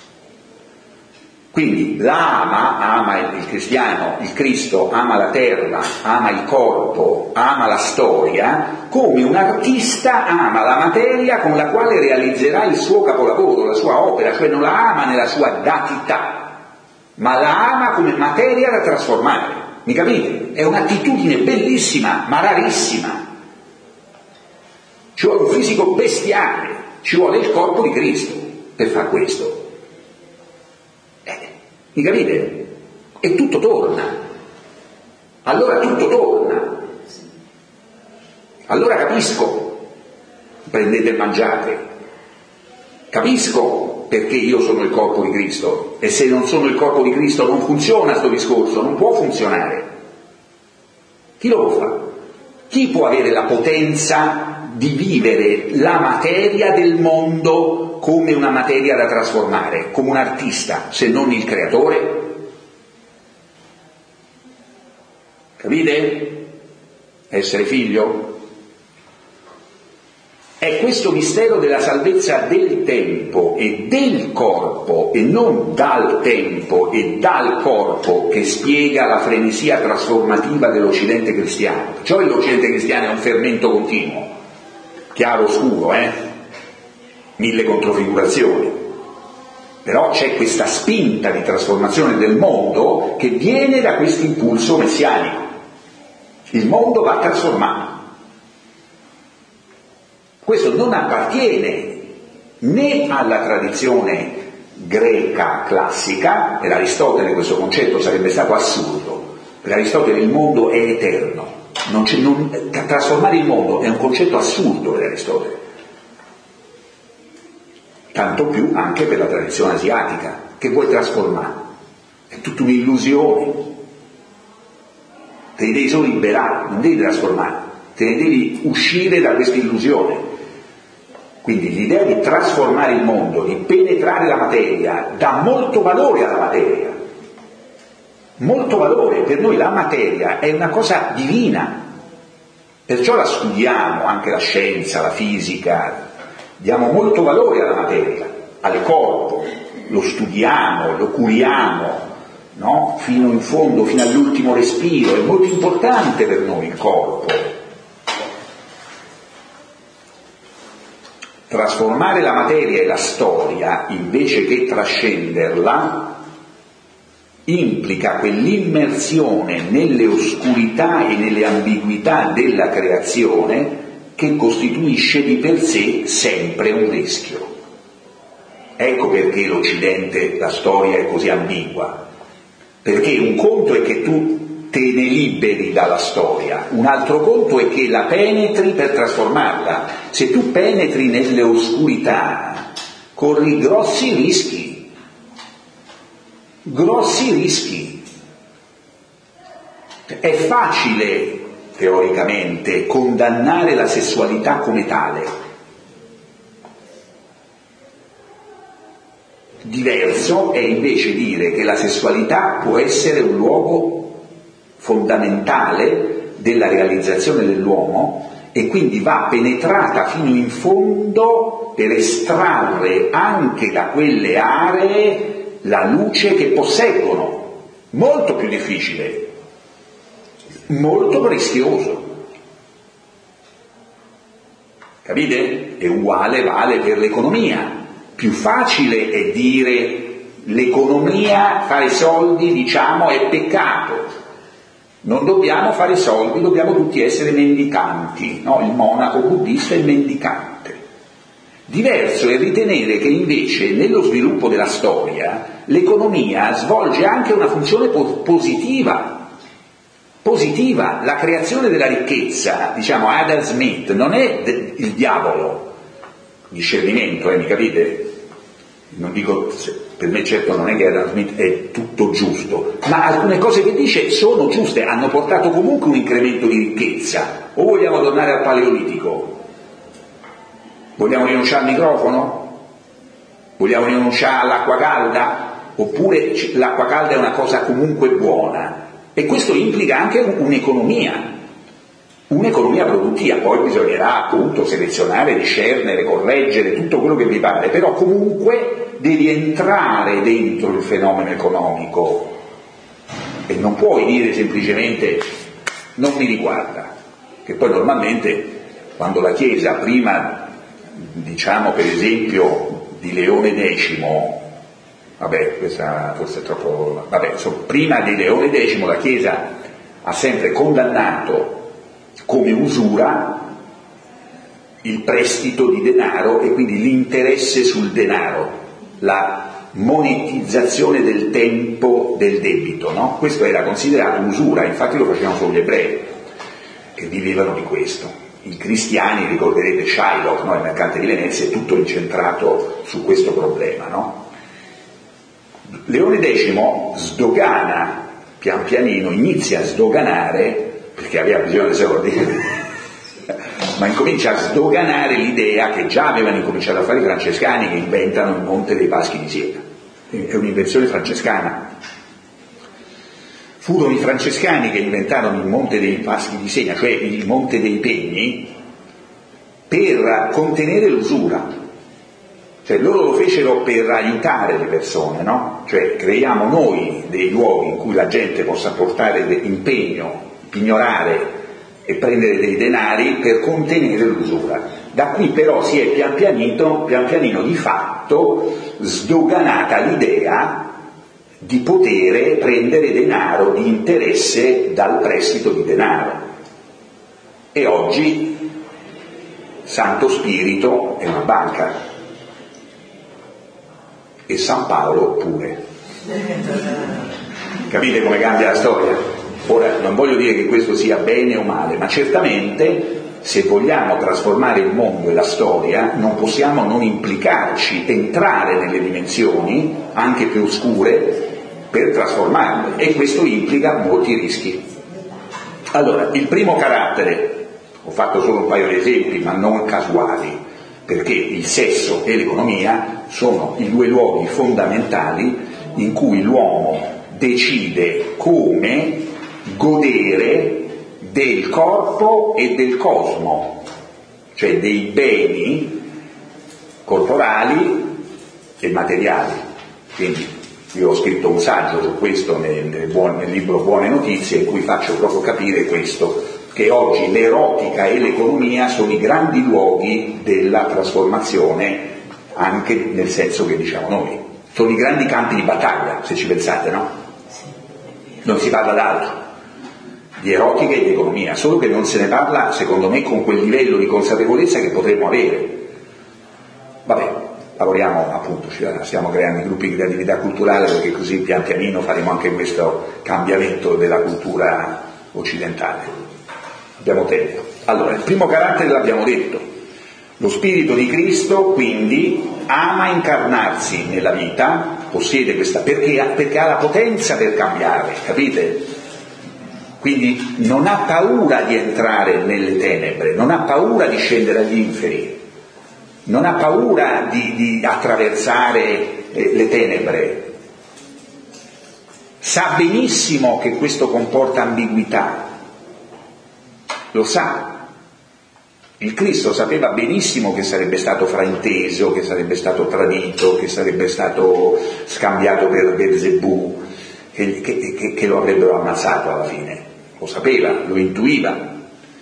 Quindi ama il cristiano, il Cristo ama la terra, ama il corpo, ama la storia, come un artista ama la materia con la quale realizzerà il suo capolavoro, la sua opera, cioè non la ama nella sua datità, ma la ama come materia da trasformare. Mi capite? È un'attitudine bellissima, ma rarissima. Ci vuole un fisico bestiale, ci vuole il corpo di Cristo per far questo. Mi capite? E tutto torna. Allora tutto torna. Allora capisco, prendete e mangiate. Capisco perché io sono il corpo di Cristo, e se non sono il corpo di Cristo non funziona sto discorso, non può funzionare. Chi lo può fare? Chi può avere la potenza di vivere la materia del mondo come una materia da trasformare, come un artista, se non il creatore? Capite? Essere figlio? È questo mistero della salvezza del tempo e del corpo, e non dal tempo e dal corpo, che spiega la frenesia trasformativa dell'Occidente cristiano. Perciò l'Occidente cristiano è un fermento continuo, chiaro scuro, 1000 controfigurazioni, Però c'è questa spinta di trasformazione del mondo che viene da questo impulso messianico. Il mondo va trasformato. Questo non appartiene né alla tradizione greca classica. Per Aristotele questo concetto sarebbe stato assurdo. Per Aristotele il mondo è eterno. Trasformare il mondo è un concetto assurdo per Aristotele. Tanto più anche per la tradizione asiatica. Che vuoi trasformare? È tutta un'illusione. Te ne devi solo liberare, non devi trasformare, te ne devi uscire da questa illusione. Quindi l'idea di trasformare il mondo, di penetrare la materia, dà molto valore alla materia. Molto valore. Per noi la materia è una cosa divina. Perciò la studiamo, anche la scienza, la fisica. Diamo molto valore alla materia, al corpo. Lo studiamo, lo curiamo. No? Fino in fondo, fino all'ultimo respiro, è molto importante per noi il corpo. Trasformare la materia e la storia, invece che trascenderla, implica quell'immersione nelle oscurità e nelle ambiguità della creazione che costituisce di per sé sempre un rischio. Ecco perché l'Occidente, la storia è così ambigua. Perché un conto è che tu te ne liberi dalla storia, un altro conto è che la penetri per trasformarla. Se tu penetri nelle oscurità, corri grossi rischi. È facile, teoricamente, condannare la sessualità come tale. Diverso è invece dire che la sessualità può essere un luogo fondamentale della realizzazione dell'uomo e quindi va penetrata fino in fondo per estrarre anche da quelle aree la luce che posseggono. Molto più difficile, molto rischioso. Capite? E uguale vale per l'economia. Più facile è dire l'economia, fare soldi, diciamo, è peccato. Non dobbiamo fare soldi, dobbiamo tutti essere mendicanti, no? Il monaco buddista è mendicante. Diverso è ritenere che invece nello sviluppo della storia l'economia svolge anche una funzione positiva. Positiva, la creazione della ricchezza, diciamo Adam Smith, non è il diavolo, discernimento, mi capite? Non dico, per me certo non è che Adam Smith è tutto giusto, ma alcune cose che dice sono giuste, hanno portato comunque un incremento di ricchezza. O vogliamo tornare al Paleolitico? Vogliamo rinunciare al microfono? Vogliamo rinunciare all'acqua calda? Oppure l'acqua calda è una cosa comunque buona? E questo implica anche un'economia produttiva. Poi bisognerà appunto selezionare, discernere, correggere, tutto quello che vi pare, però comunque devi entrare dentro il fenomeno economico e non puoi dire semplicemente non mi riguarda, che poi normalmente quando la Chiesa prima, diciamo per esempio di Leone X, questa forse è troppo, prima di Leone X la Chiesa ha sempre condannato come usura il prestito di denaro e quindi l'interesse sul denaro, la monetizzazione del tempo del debito, no? Questo era considerato usura, infatti lo facevano solo gli ebrei che vivevano di questo. I cristiani, ricorderete Shylock, no? Il mercante di Venezia, è tutto incentrato su questo problema, no? Leone X sdogana pian pianino, inizia a sdoganare, perché aveva bisogno di soldi, ma incomincia a sdoganare l'idea che già avevano incominciato a fare i francescani, che inventano il Monte dei Paschi di Siena. È un'invenzione francescana. Furono i francescani che inventarono il Monte dei Paschi di Siena, cioè il Monte dei Pegni, per contenere l'usura. Cioè loro lo fecero per aiutare le persone, no? Cioè creiamo noi dei luoghi in cui la gente possa portare impegno, pignorare e prendere dei denari per contenere l'usura. Da qui però si è pian pianino di fatto sdoganata l'idea di poter prendere denaro di interesse dal prestito di denaro. E oggi Santo Spirito è una banca e San Paolo pure. Capite come cambia la storia? Ora, non voglio dire che questo sia bene o male, ma certamente se vogliamo trasformare il mondo e la storia non possiamo non implicarci, entrare nelle dimensioni anche più oscure per trasformarle, e questo implica molti rischi. Allora, il primo carattere, ho fatto solo un paio di esempi ma non casuali, perché il sesso e l'economia sono i due luoghi fondamentali in cui l'uomo decide come godere del corpo e del cosmo, cioè dei beni corporali e materiali. Quindi io ho scritto un saggio su questo nel libro Buone Notizie, in cui faccio proprio capire questo, che oggi l'erotica e l'economia sono i grandi luoghi della trasformazione, anche nel senso che diciamo noi. Sono i grandi campi di battaglia, se ci pensate, no? Non si parla d'altro, di erotica e di economia, solo che non se ne parla, secondo me, con quel livello di consapevolezza che potremmo avere. Vabbè, lavoriamo, appunto, stiamo creando i gruppi di creatività culturale, perché così pian pianino faremo anche questo cambiamento della cultura occidentale. Abbiamo tempo. Allora, il primo carattere l'abbiamo detto. Lo Spirito di Cristo, quindi, ama incarnarsi nella vita, possiede questa, perché ha la potenza per cambiare, capite? Quindi non ha paura di entrare nelle tenebre, non ha paura di scendere agli inferi, non ha paura di attraversare le tenebre. Sa benissimo che questo comporta ambiguità, lo sa. Il Cristo sapeva benissimo che sarebbe stato frainteso, che sarebbe stato tradito, che sarebbe stato scambiato per Belzebù, che lo avrebbero ammazzato alla fine. Lo sapeva, lo intuiva.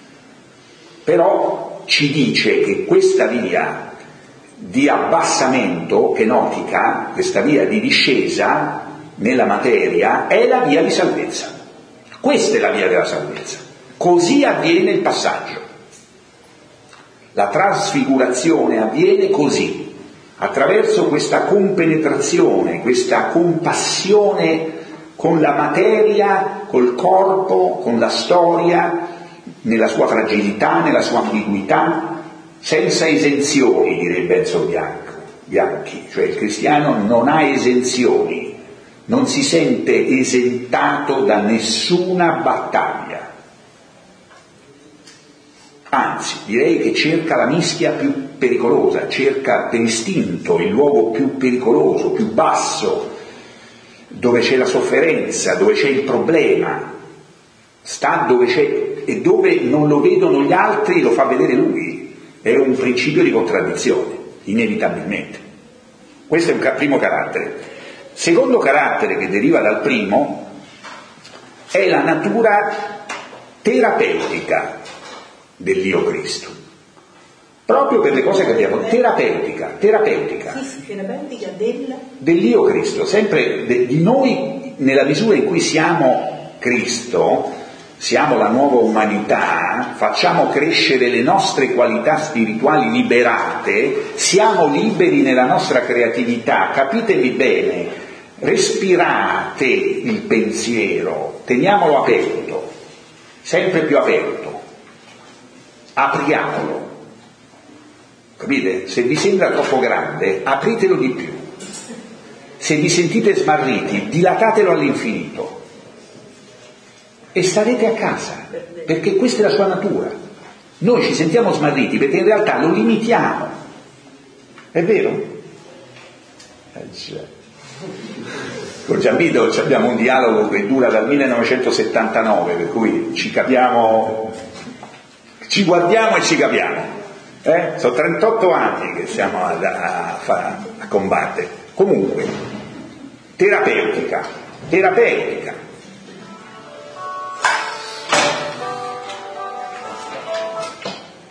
Però ci dice che questa via di abbassamento kenotica, questa via di discesa nella materia, è la via di salvezza. Questa è la via della salvezza. Così avviene il passaggio. La trasfigurazione avviene così, attraverso questa compenetrazione, questa compassione con la materia, col corpo, con la storia, nella sua fragilità, nella sua ambiguità, senza esenzioni, direbbe Enzo Bianchi. Cioè il cristiano non ha esenzioni, non si sente esentato da nessuna battaglia. Anzi, direi che cerca la mischia più pericolosa, cerca per istinto il luogo più pericoloso, più basso, dove c'è la sofferenza, dove c'è il problema, sta dove c'è, e dove non lo vedono gli altri lo fa vedere lui. È un principio di contraddizione, inevitabilmente. Questo è un primo carattere. Secondo carattere che deriva dal primo è la natura terapeutica dell'Io Cristo, proprio per le cose che abbiamo, terapeutica dell'Io Cristo, sempre di noi, nella misura in cui siamo Cristo, siamo la nuova umanità, facciamo crescere le nostre qualità spirituali liberate, siamo liberi nella nostra creatività. Capitemi bene, respirate il pensiero, teniamolo aperto, sempre più aperto. Apriamolo, capite? Se vi sembra troppo grande, apritelo di più. Se vi sentite smarriti, dilatatelo all'infinito e starete a casa, perché questa è la sua natura. Noi ci sentiamo smarriti perché in realtà lo limitiamo, è vero? Con Gianvito abbiamo un dialogo che dura dal 1979, per cui ci capiamo, ci guardiamo e ci capiamo. Sono 38 anni che siamo a combattere. Comunque, terapeutica.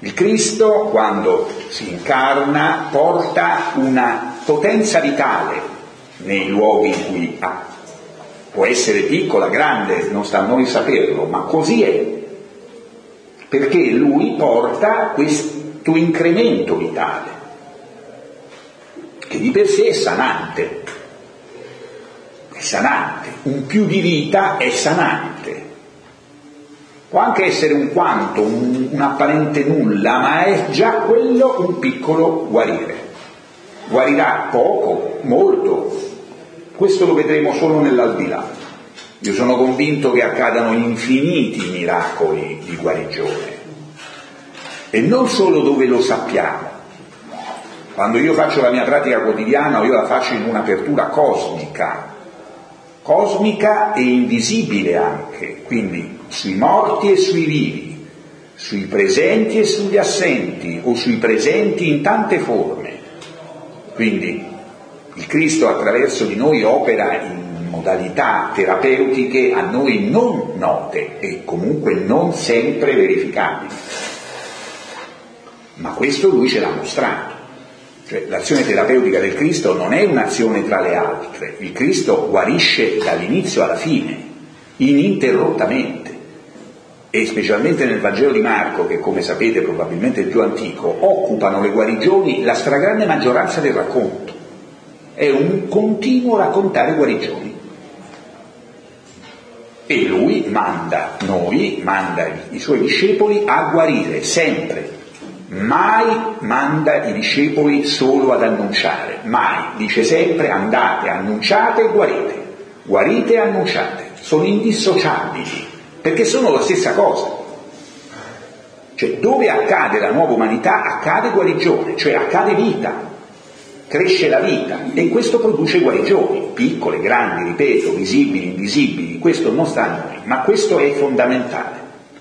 Il Cristo, quando si incarna, porta una potenza vitale nei luoghi in cui ha. Può essere piccola, grande, non sta a noi saperlo, ma così è. Perché lui porta questo incremento vitale, che di per sé è sanante. È sanante. Un più di vita è sanante. Può anche essere un quanto, un apparente nulla, ma è già quello un piccolo guarire. Guarirà poco, molto. Questo lo vedremo solo nell'aldilà. Io sono convinto che accadano infiniti miracoli di guarigione. E non solo dove lo sappiamo. Quando io faccio la mia pratica quotidiana, io la faccio in un'apertura cosmica e invisibile anche, quindi sui morti e sui vivi, sui presenti e sugli assenti, o sui presenti in tante forme. Quindi il Cristo attraverso di noi opera in modalità terapeutiche a noi non note e comunque non sempre verificabili. Ma questo lui ce l'ha mostrato. Cioè, l'azione terapeutica del Cristo non è un'azione tra le altre. Il Cristo guarisce dall'inizio alla fine, ininterrottamente. E specialmente nel Vangelo di Marco, che come sapete probabilmente è il più antico, occupano le guarigioni la stragrande maggioranza del racconto. È un continuo raccontare guarigioni. E lui manda i suoi discepoli a guarire sempre. Mai manda i discepoli solo ad annunciare, mai, dice sempre andate, annunciate e guarite, guarite e annunciate, sono indissociabili, perché sono la stessa cosa. Cioè dove accade la nuova umanità accade guarigione, cioè accade vita, cresce la vita e questo produce guarigioni, piccole, grandi, ripeto, visibili, invisibili, questo non sta a noi, ma questo è fondamentale.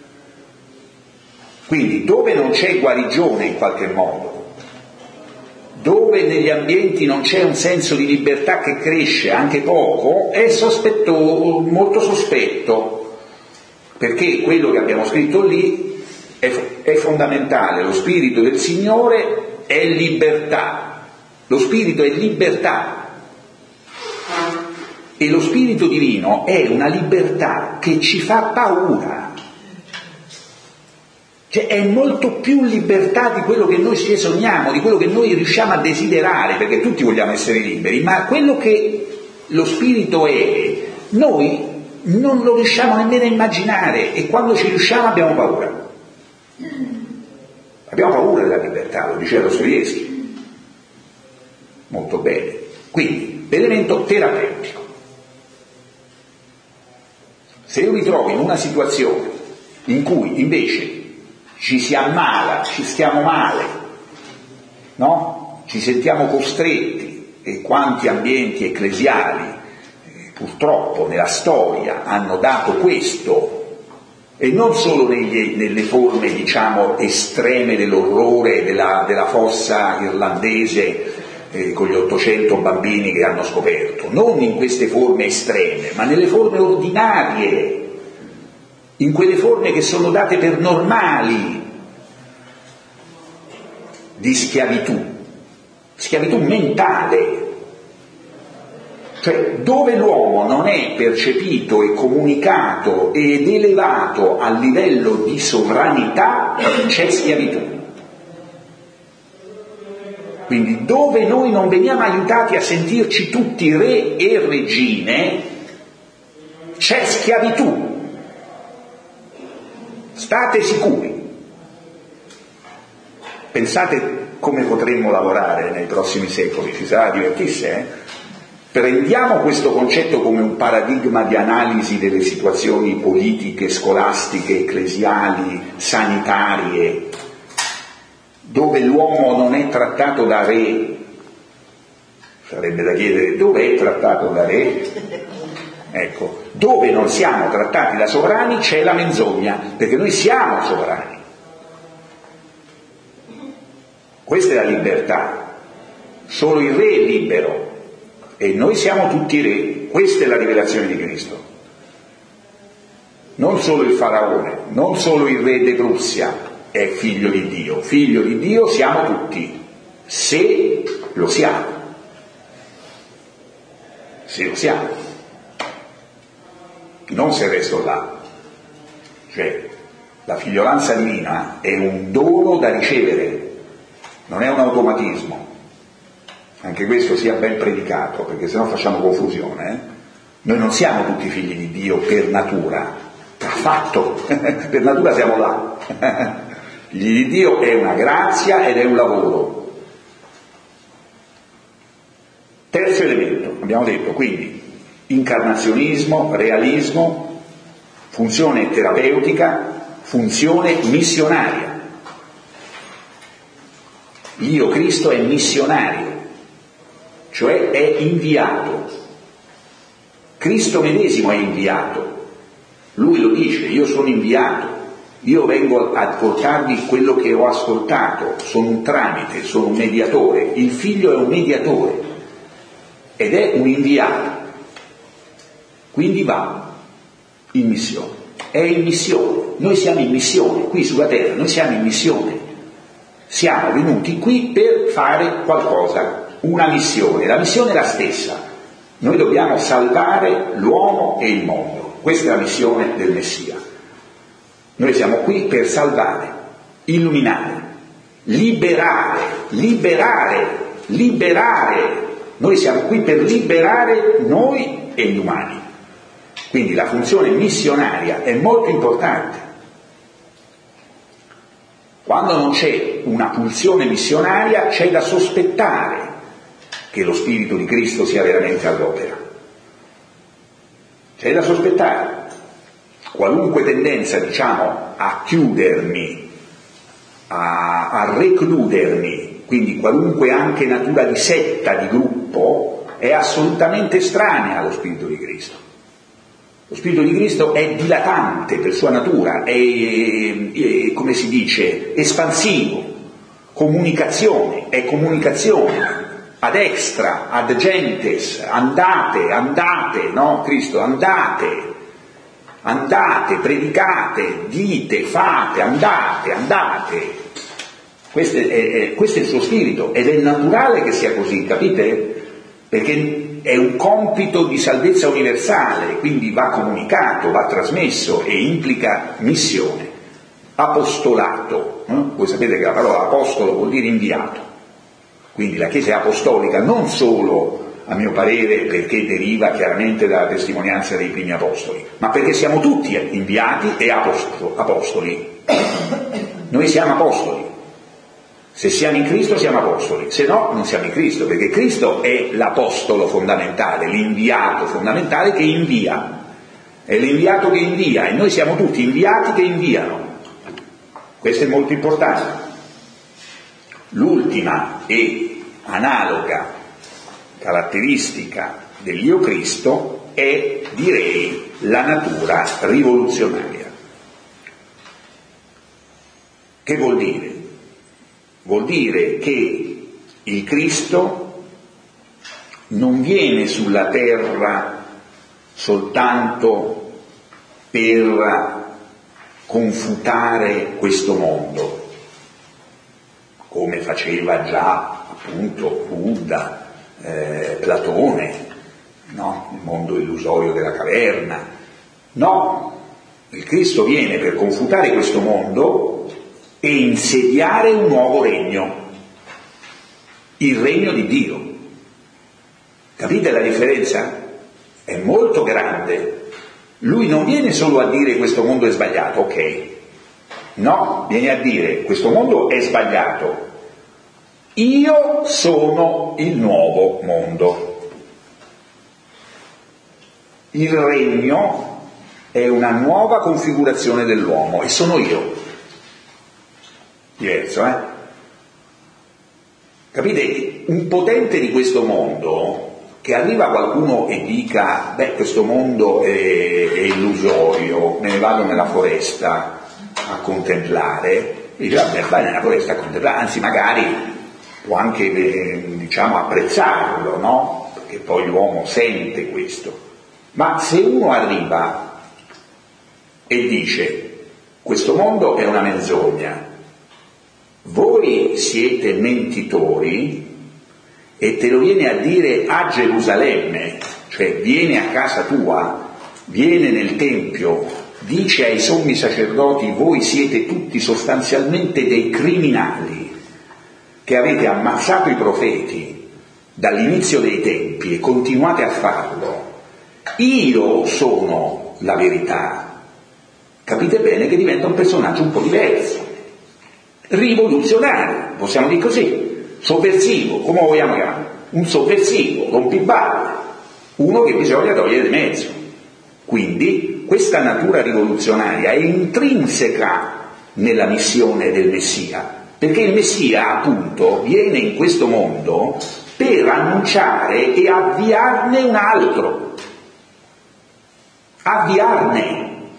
Quindi dove non c'è guarigione in qualche modo, dove negli ambienti non c'è un senso di libertà che cresce anche poco, è molto sospetto, perché quello che abbiamo scritto lì è fondamentale. Lo Spirito del Signore è libertà, lo Spirito è libertà e lo Spirito Divino è una libertà che ci fa paura. Cioè è molto più libertà di quello che noi ci sogniamo, di quello che noi riusciamo a desiderare, perché tutti vogliamo essere liberi, ma quello che lo Spirito è, noi non lo riusciamo nemmeno a immaginare e quando ci riusciamo abbiamo paura. Abbiamo paura della libertà, lo diceva Dostoevskij. Molto bene. Quindi, l'elemento terapeutico. Se io mi trovo in una situazione in cui invece ci si ammala, ci stiamo male, no? Ci sentiamo costretti, e quanti ambienti ecclesiali purtroppo nella storia hanno dato questo, e non solo nelle forme diciamo estreme dell'orrore della fossa irlandese con gli 800 bambini che hanno scoperto, non in queste forme estreme, ma nelle forme ordinarie, in quelle forme che sono date per normali di schiavitù mentale, cioè dove l'uomo non è percepito e comunicato ed elevato a livello di sovranità, c'è schiavitù. Quindi dove noi non veniamo aiutati a sentirci tutti re e regine, c'è schiavitù. State sicuri. Pensate come potremmo lavorare nei prossimi secoli, ci sarà da divertirsi, Prendiamo questo concetto come un paradigma di analisi delle situazioni politiche, scolastiche, ecclesiali, sanitarie, dove l'uomo non è trattato da re. Sarebbe da chiedere dove è trattato da re? Ecco, dove non siamo trattati da sovrani c'è la menzogna, perché noi siamo sovrani. Questa è la libertà, solo il re è libero e noi siamo tutti re, questa è la rivelazione di Cristo. Non solo il faraone, non solo il re di Prussia, è figlio di Dio. Figlio di Dio siamo tutti, se lo siamo. Se lo siamo. Non se resto là. Cioè, la figliolanza divina è un dono da ricevere, non è un automatismo. Anche questo sia ben predicato, perché sennò facciamo confusione. Noi non siamo tutti figli di Dio per natura, affatto, per natura siamo là. Figli di Dio è una grazia ed è un lavoro. Terzo elemento, abbiamo detto, quindi, incarnazionismo, realismo, funzione terapeutica, funzione missionaria. Io, Cristo, è missionario, cioè è inviato. Cristo medesimo è inviato. Lui lo dice, io sono inviato, io vengo a portarvi quello che ho ascoltato, sono un tramite, sono un mediatore. Il figlio è un mediatore ed è un inviato. Quindi va in missione. È in missione. Noi siamo in missione, qui sulla terra, noi siamo in missione. Siamo venuti qui per fare qualcosa, una missione. La missione è la stessa. Noi dobbiamo salvare l'uomo e il mondo. Questa è la missione del Messia. Noi siamo qui per salvare, illuminare, liberare. Noi siamo qui per liberare noi e gli umani. Quindi la funzione missionaria è molto importante. Quando non c'è una pulsione missionaria, c'è da sospettare che lo Spirito di Cristo sia veramente all'opera. C'è da sospettare. Qualunque tendenza, diciamo, a chiudermi, a recludermi, quindi qualunque anche natura di setta, di gruppo, è assolutamente estranea allo Spirito di Cristo. Lo Spirito di Cristo è dilatante per sua natura, è come si dice, espansivo, comunicazione, è comunicazione. Ad extra, ad gentes, andate, no? Cristo, andate, predicate, dite, fate, andate. Questo è il suo spirito ed è naturale che sia così, capite? Perché è un compito di salvezza universale, quindi va comunicato, va trasmesso e implica missione, apostolato. Voi sapete che la parola apostolo vuol dire inviato. Quindi la Chiesa è apostolica non solo, a mio parere, perché deriva chiaramente dalla testimonianza dei primi apostoli, ma perché siamo tutti inviati e apostoli. Noi siamo apostoli. Se siamo in Cristo siamo apostoli, se no non siamo in Cristo, perché Cristo è l'apostolo fondamentale, l'inviato fondamentale che invia. È l'inviato che invia e noi siamo tutti inviati che inviano. Questo è molto importante. L'ultima e analoga caratteristica dell'Io Cristo è, direi, la natura rivoluzionaria. Che vuol dire? Vuol dire che il Cristo non viene sulla terra soltanto per confutare questo mondo, come faceva già appunto Buddha, Platone, no? Il mondo illusorio della caverna. No, il Cristo viene per confutare questo mondo e insediare un nuovo regno, il regno di Dio. Capite la differenza? È molto grande. Lui non viene solo a dire questo mondo è sbagliato, ok. No, viene a dire questo mondo è sbagliato. Io sono il nuovo mondo. Il regno è una nuova configurazione dell'uomo e sono io. Diverso, eh? Capite? Un potente di questo mondo, che arriva qualcuno e dica, beh, questo mondo è illusorio, me ne vado nella foresta a contemplare, e dice, vabbè, vai nella foresta a contemplare, anzi magari può anche, diciamo, apprezzarlo, no? Perché poi l'uomo sente questo. Ma se uno arriva e dice, questo mondo è una menzogna, voi siete mentitori, e te lo viene a dire a Gerusalemme, cioè viene a casa tua, viene nel Tempio, dice ai sommi sacerdoti: voi siete tutti sostanzialmente dei criminali che avete ammazzato i profeti dall'inizio dei tempi e continuate a farlo. Io sono la verità. Capite bene che diventa un personaggio un po' diverso, rivoluzionario, possiamo dire così, sovversivo, come lo vogliamo chiamare, un sovversivo, rompiballe, uno che bisogna togliere di mezzo. Quindi questa natura rivoluzionaria è intrinseca nella missione del Messia, perché il Messia appunto viene in questo mondo per annunciare e avviarne un altro, avviarne.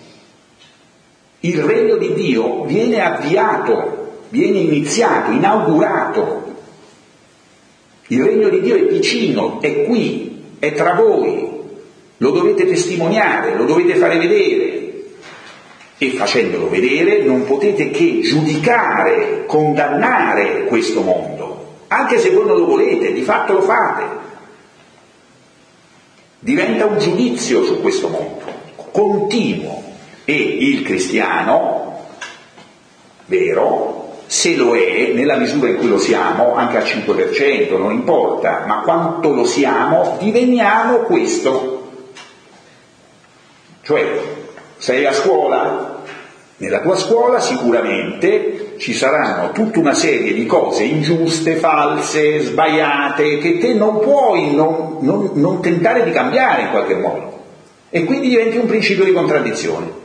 Il regno di Dio viene avviato, viene iniziato, inaugurato. Il regno di Dio è vicino, è qui, è tra voi, lo dovete testimoniare, lo dovete fare vedere, e facendolo vedere non potete che giudicare, condannare questo mondo, anche se voi non lo volete, di fatto lo fate. Diventa un giudizio su questo mondo, continuo, e il cristiano, vero, se lo è, nella misura in cui lo siamo, anche al 5%, non importa, ma quanto lo siamo, diveniamo questo. Cioè, sei a scuola? Nella tua scuola sicuramente ci saranno tutta una serie di cose ingiuste, false, sbagliate, che te non puoi non tentare di cambiare in qualche modo. E quindi diventi un principio di contraddizione.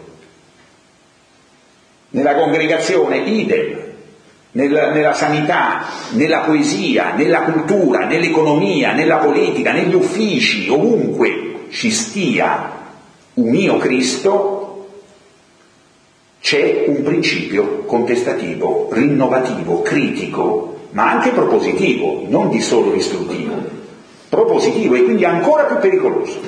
Nella congregazione, idem. Nella sanità, nella poesia, nella cultura, nell'economia, nella politica, negli uffici, ovunque ci stia un io Cristo, c'è un principio contestativo, rinnovativo, critico, ma anche propositivo, non di solo istruttivo, propositivo, e quindi ancora più pericoloso,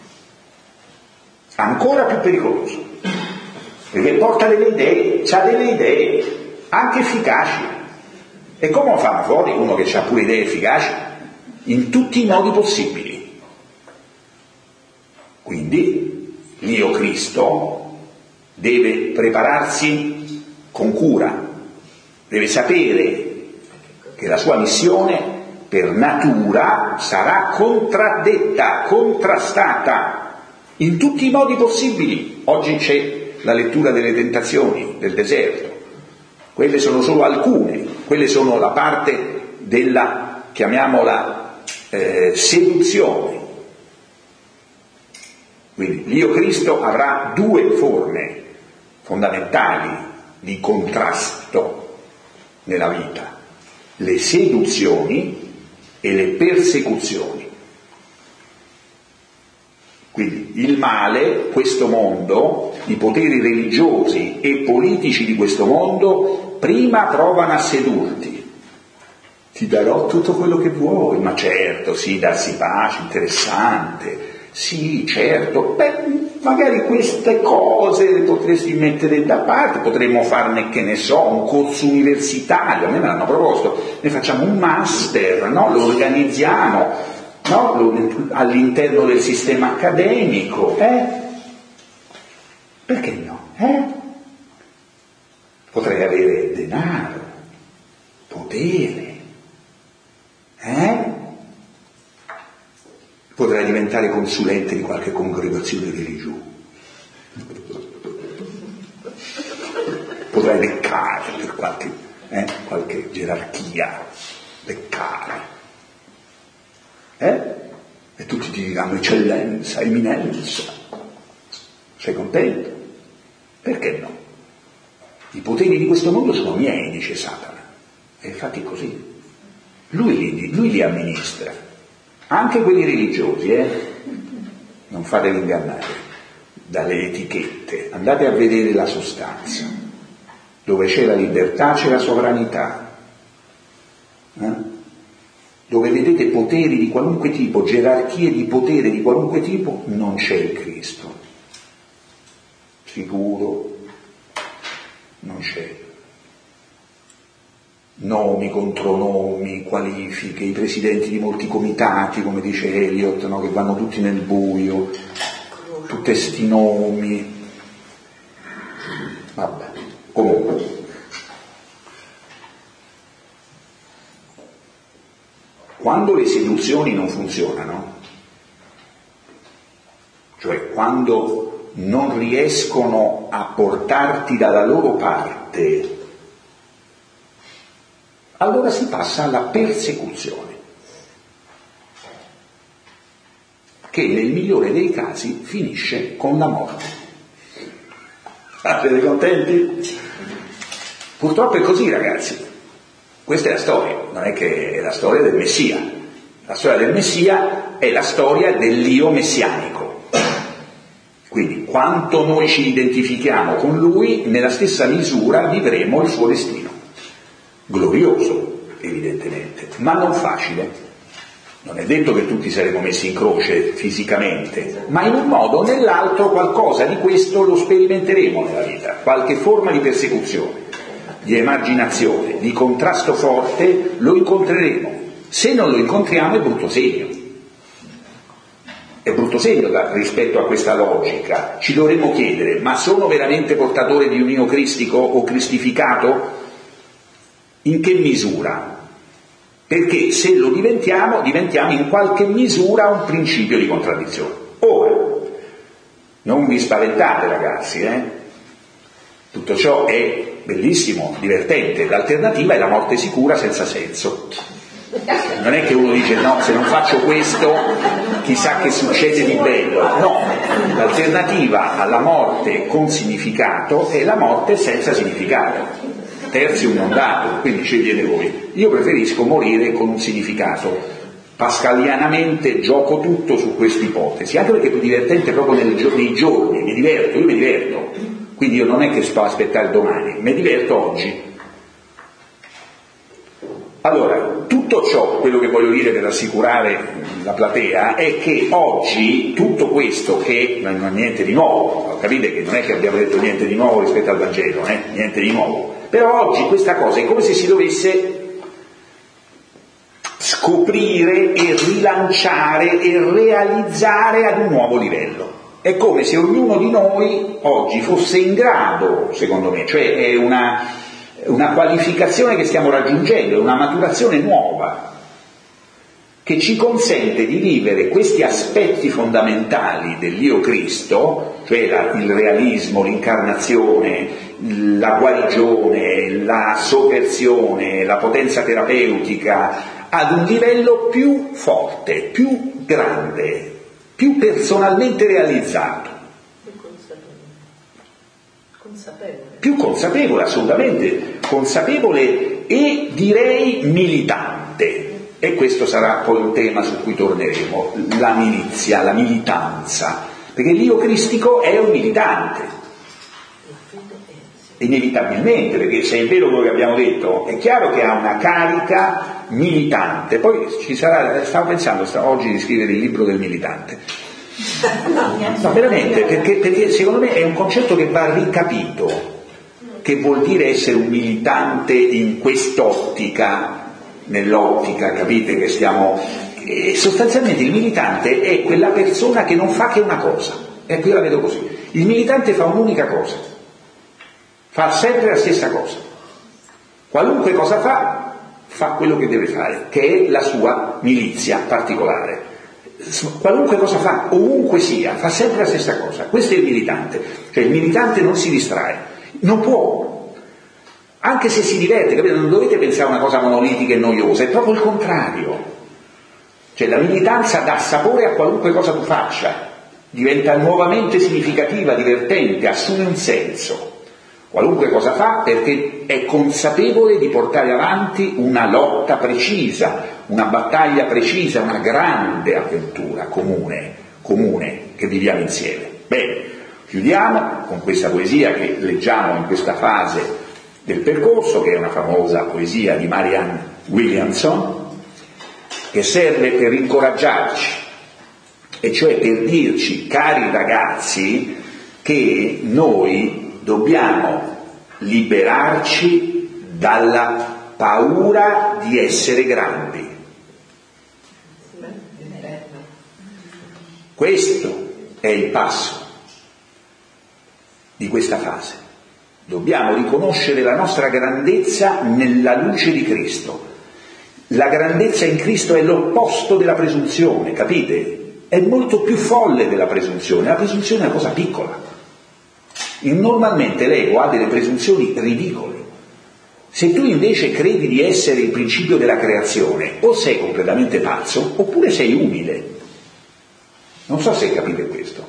perché porta delle idee, ha delle idee anche efficaci. E come fanno fuori uno che ha pure idee efficaci? In tutti i modi possibili. Quindi l'io Cristo deve prepararsi con cura, deve sapere che la sua missione per natura sarà contraddetta, contrastata in tutti i modi possibili. Oggi c'è la lettura delle tentazioni del deserto. Quelle sono solo alcune, quelle sono la parte della, chiamiamola, seduzione. Quindi l'io Cristo avrà due forme fondamentali di contrasto nella vita: le seduzioni e le persecuzioni. Quindi il male, questo mondo, i poteri religiosi e politici di questo mondo prima provano a sedurti. Ti darò tutto quello che vuoi, ma certo, sì, darsi pace, interessante, sì, certo, magari queste cose le potresti mettere da parte, potremmo farne, che ne so, un corso universitario, a me l'hanno proposto, ne facciamo un master, no? Lo organizziamo, no? All'interno del sistema accademico, perché no? Potrei avere denaro, potere, potrei diventare consulente di qualche congregazione religiosa, potrei beccare per qualche gerarchia, beccare. E tutti ti diranno eccellenza, eminenza. Sei contento? Perché no? I poteri di questo mondo sono miei, dice Satana. E infatti è così. Lui li amministra. Anche quelli religiosi, non fatevi ingannare dalle etichette. Andate a vedere la sostanza. Dove c'è la libertà c'è la sovranità. Dove vedete poteri di qualunque tipo, gerarchie di potere di qualunque tipo, non c'è il Cristo. Sicuro, non c'è. nomi, contronomi, qualifiche, i presidenti di molti comitati, come dice Eliot, no? Che vanno tutti nel buio, tutti sti nomi. Vabbè, comunque. Quando le seduzioni non funzionano, cioè quando non riescono a portarti dalla loro parte, allora si passa alla persecuzione, che nel migliore dei casi finisce con la morte. Siete contenti? Purtroppo è così, ragazzi. Questa è la storia, non è che è la storia del Messia. La storia del Messia è la storia dell'io messianico. Quindi quanto noi ci identifichiamo con lui, nella stessa misura vivremo il suo destino. Glorioso, evidentemente, ma non facile. Non è detto che tutti saremo messi in croce fisicamente, ma in un modo o nell'altro qualcosa di questo lo sperimenteremo nella vita, qualche forma di persecuzione, di emarginazione, di contrasto forte lo incontreremo. Se non lo incontriamo è brutto segno. È brutto segno rispetto a questa logica. Ci dovremmo chiedere, ma sono veramente portatore di un io cristico o cristificato? In che misura? Perché se lo diventiamo in qualche misura un principio di contraddizione. Ora, non vi spaventate ragazzi, tutto ciò è bellissimo, divertente, l'alternativa è la morte sicura senza senso. Non è che uno dice no, se non faccio questo chissà che succede di bello. No, l'alternativa alla morte con significato è la morte senza significato. Tertium non datum, quindi scegliete voi. Io preferisco morire con un significato. Pascalianamente gioco tutto su questa ipotesi, anche perché è più divertente proprio nei giorni, io mi diverto. Quindi io non è che sto a aspettare domani, mi diverto oggi. Allora, tutto ciò, quello che voglio dire per rassicurare la platea, è che oggi tutto questo che non è niente di nuovo, capite che non è che abbiamo detto niente di nuovo rispetto al Vangelo, niente di nuovo, però oggi questa cosa è come se si dovesse scoprire e rilanciare e realizzare ad un nuovo livello. È come se ognuno di noi oggi fosse in grado, secondo me, cioè è una qualificazione che stiamo raggiungendo, è una maturazione nuova che ci consente di vivere questi aspetti fondamentali dell'Io Cristo, cioè il realismo, l'incarnazione, la guarigione, la sovversione, la potenza terapeutica, ad un livello più forte, più grande, più personalmente realizzato. Più consapevole, assolutamente consapevole e direi militante. E questo sarà poi un tema su cui torneremo, la milizia, la militanza, perché l'io cristico è un militante, inevitabilmente, perché se è vero quello che abbiamo detto, è chiaro che ha una carica militante. Poi ci sarà, stavo pensando oggi di scrivere il libro del militante. No, veramente, perché secondo me è un concetto che va ricapito, che vuol dire essere un militante in quest'ottica, nell'ottica, capite che stiamo... sostanzialmente il militante è quella persona che non fa che una cosa, e qui la vedo così, il militante fa un'unica cosa, fa sempre la stessa cosa, qualunque cosa fa quello che deve fare, che è la sua milizia particolare. Qualunque cosa fa, ovunque sia, fa sempre la stessa cosa. Questo è il militante. Cioè il militante non si distrae, non può, anche se si diverte, capite? Non dovete pensare a una cosa monolitica e noiosa, è proprio il contrario. Cioè la militanza dà sapore a qualunque cosa tu faccia, diventa nuovamente significativa, divertente, assume un senso. Qualunque cosa fa, perché è consapevole di portare avanti una lotta precisa, una battaglia precisa, una grande avventura comune, che viviamo insieme. Bene, chiudiamo con questa poesia che leggiamo in questa fase del percorso, che è una famosa poesia di Marianne Williamson, che serve per incoraggiarci, e cioè per dirci, cari ragazzi, che noi dobbiamo liberarci dalla paura di essere grandi. Questo è il passo di questa fase. Dobbiamo riconoscere la nostra grandezza nella luce di Cristo. La grandezza in Cristo è l'opposto della presunzione, capite? È molto più folle della presunzione. La presunzione è una cosa piccola. Normalmente l'ego ha delle presunzioni ridicole. Se tu invece credi di essere il principio della creazione, o sei completamente pazzo, oppure sei umile. Non so se capite questo.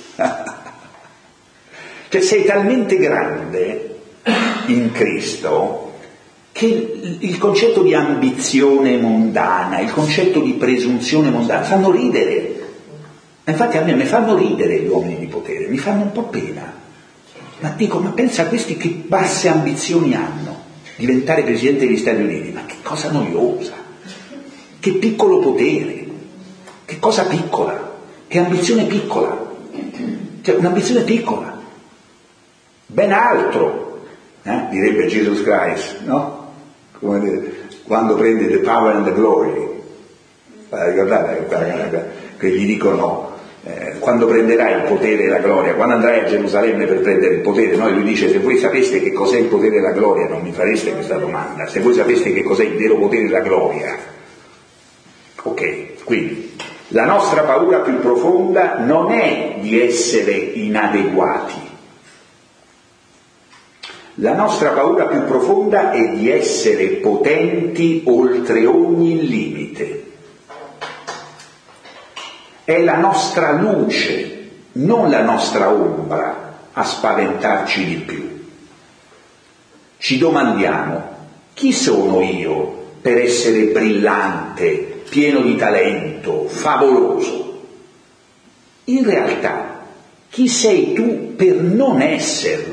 Cioè sei talmente grande in Cristo che il concetto di ambizione mondana, il concetto di presunzione mondana fanno ridere. Infatti a me mi fanno ridere gli uomini di potere, mi fanno un po' pena. Ma dico, ma pensa a questi che basse ambizioni hanno, diventare presidente degli Stati Uniti, ma che cosa noiosa, che piccolo potere, che cosa piccola, che ambizione piccola, cioè un'ambizione piccola, ben altro, direbbe Jesus Christ, no? Come dire, quando prende the power and the glory, ricordate che gli dicono quando prenderai il potere e la gloria, quando andrai a Gerusalemme per prendere il potere, no? E lui dice, se voi sapeste che cos'è il potere e la gloria non mi fareste questa domanda, se voi sapeste che cos'è il vero potere e la gloria. Ok, quindi la nostra paura più profonda non è di essere inadeguati. La nostra paura più profonda è di essere potenti oltre ogni limite. È la nostra luce, non la nostra ombra, a spaventarci di più. Ci domandiamo, chi sono io per essere brillante, pieno di talento, favoloso? In realtà, chi sei tu per non esserlo?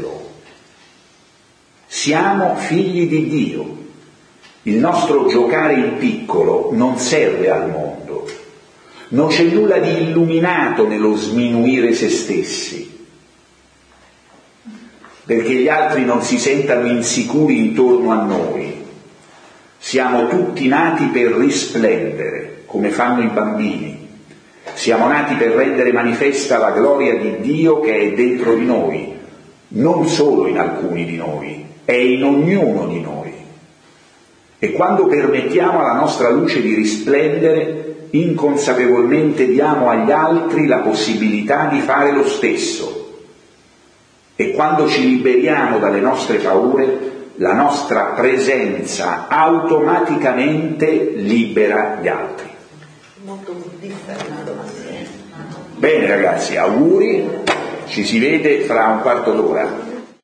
Siamo figli di Dio. Il nostro giocare in piccolo non serve al mondo. Non c'è nulla di illuminato nello sminuire se stessi, perché gli altri non si sentano insicuri intorno a noi. Siamo tutti nati per risplendere, come fanno i bambini. Siamo nati per rendere manifesta la gloria di Dio che è dentro di noi, non solo in alcuni di noi, è in ognuno di noi. E quando permettiamo alla nostra luce di risplendere, inconsapevolmente diamo agli altri la possibilità di fare lo stesso. E quando ci liberiamo dalle nostre paure, la nostra presenza automaticamente libera gli altri. Molto buddista una domanda. Bene ragazzi, auguri, ci si vede fra un quarto d'ora.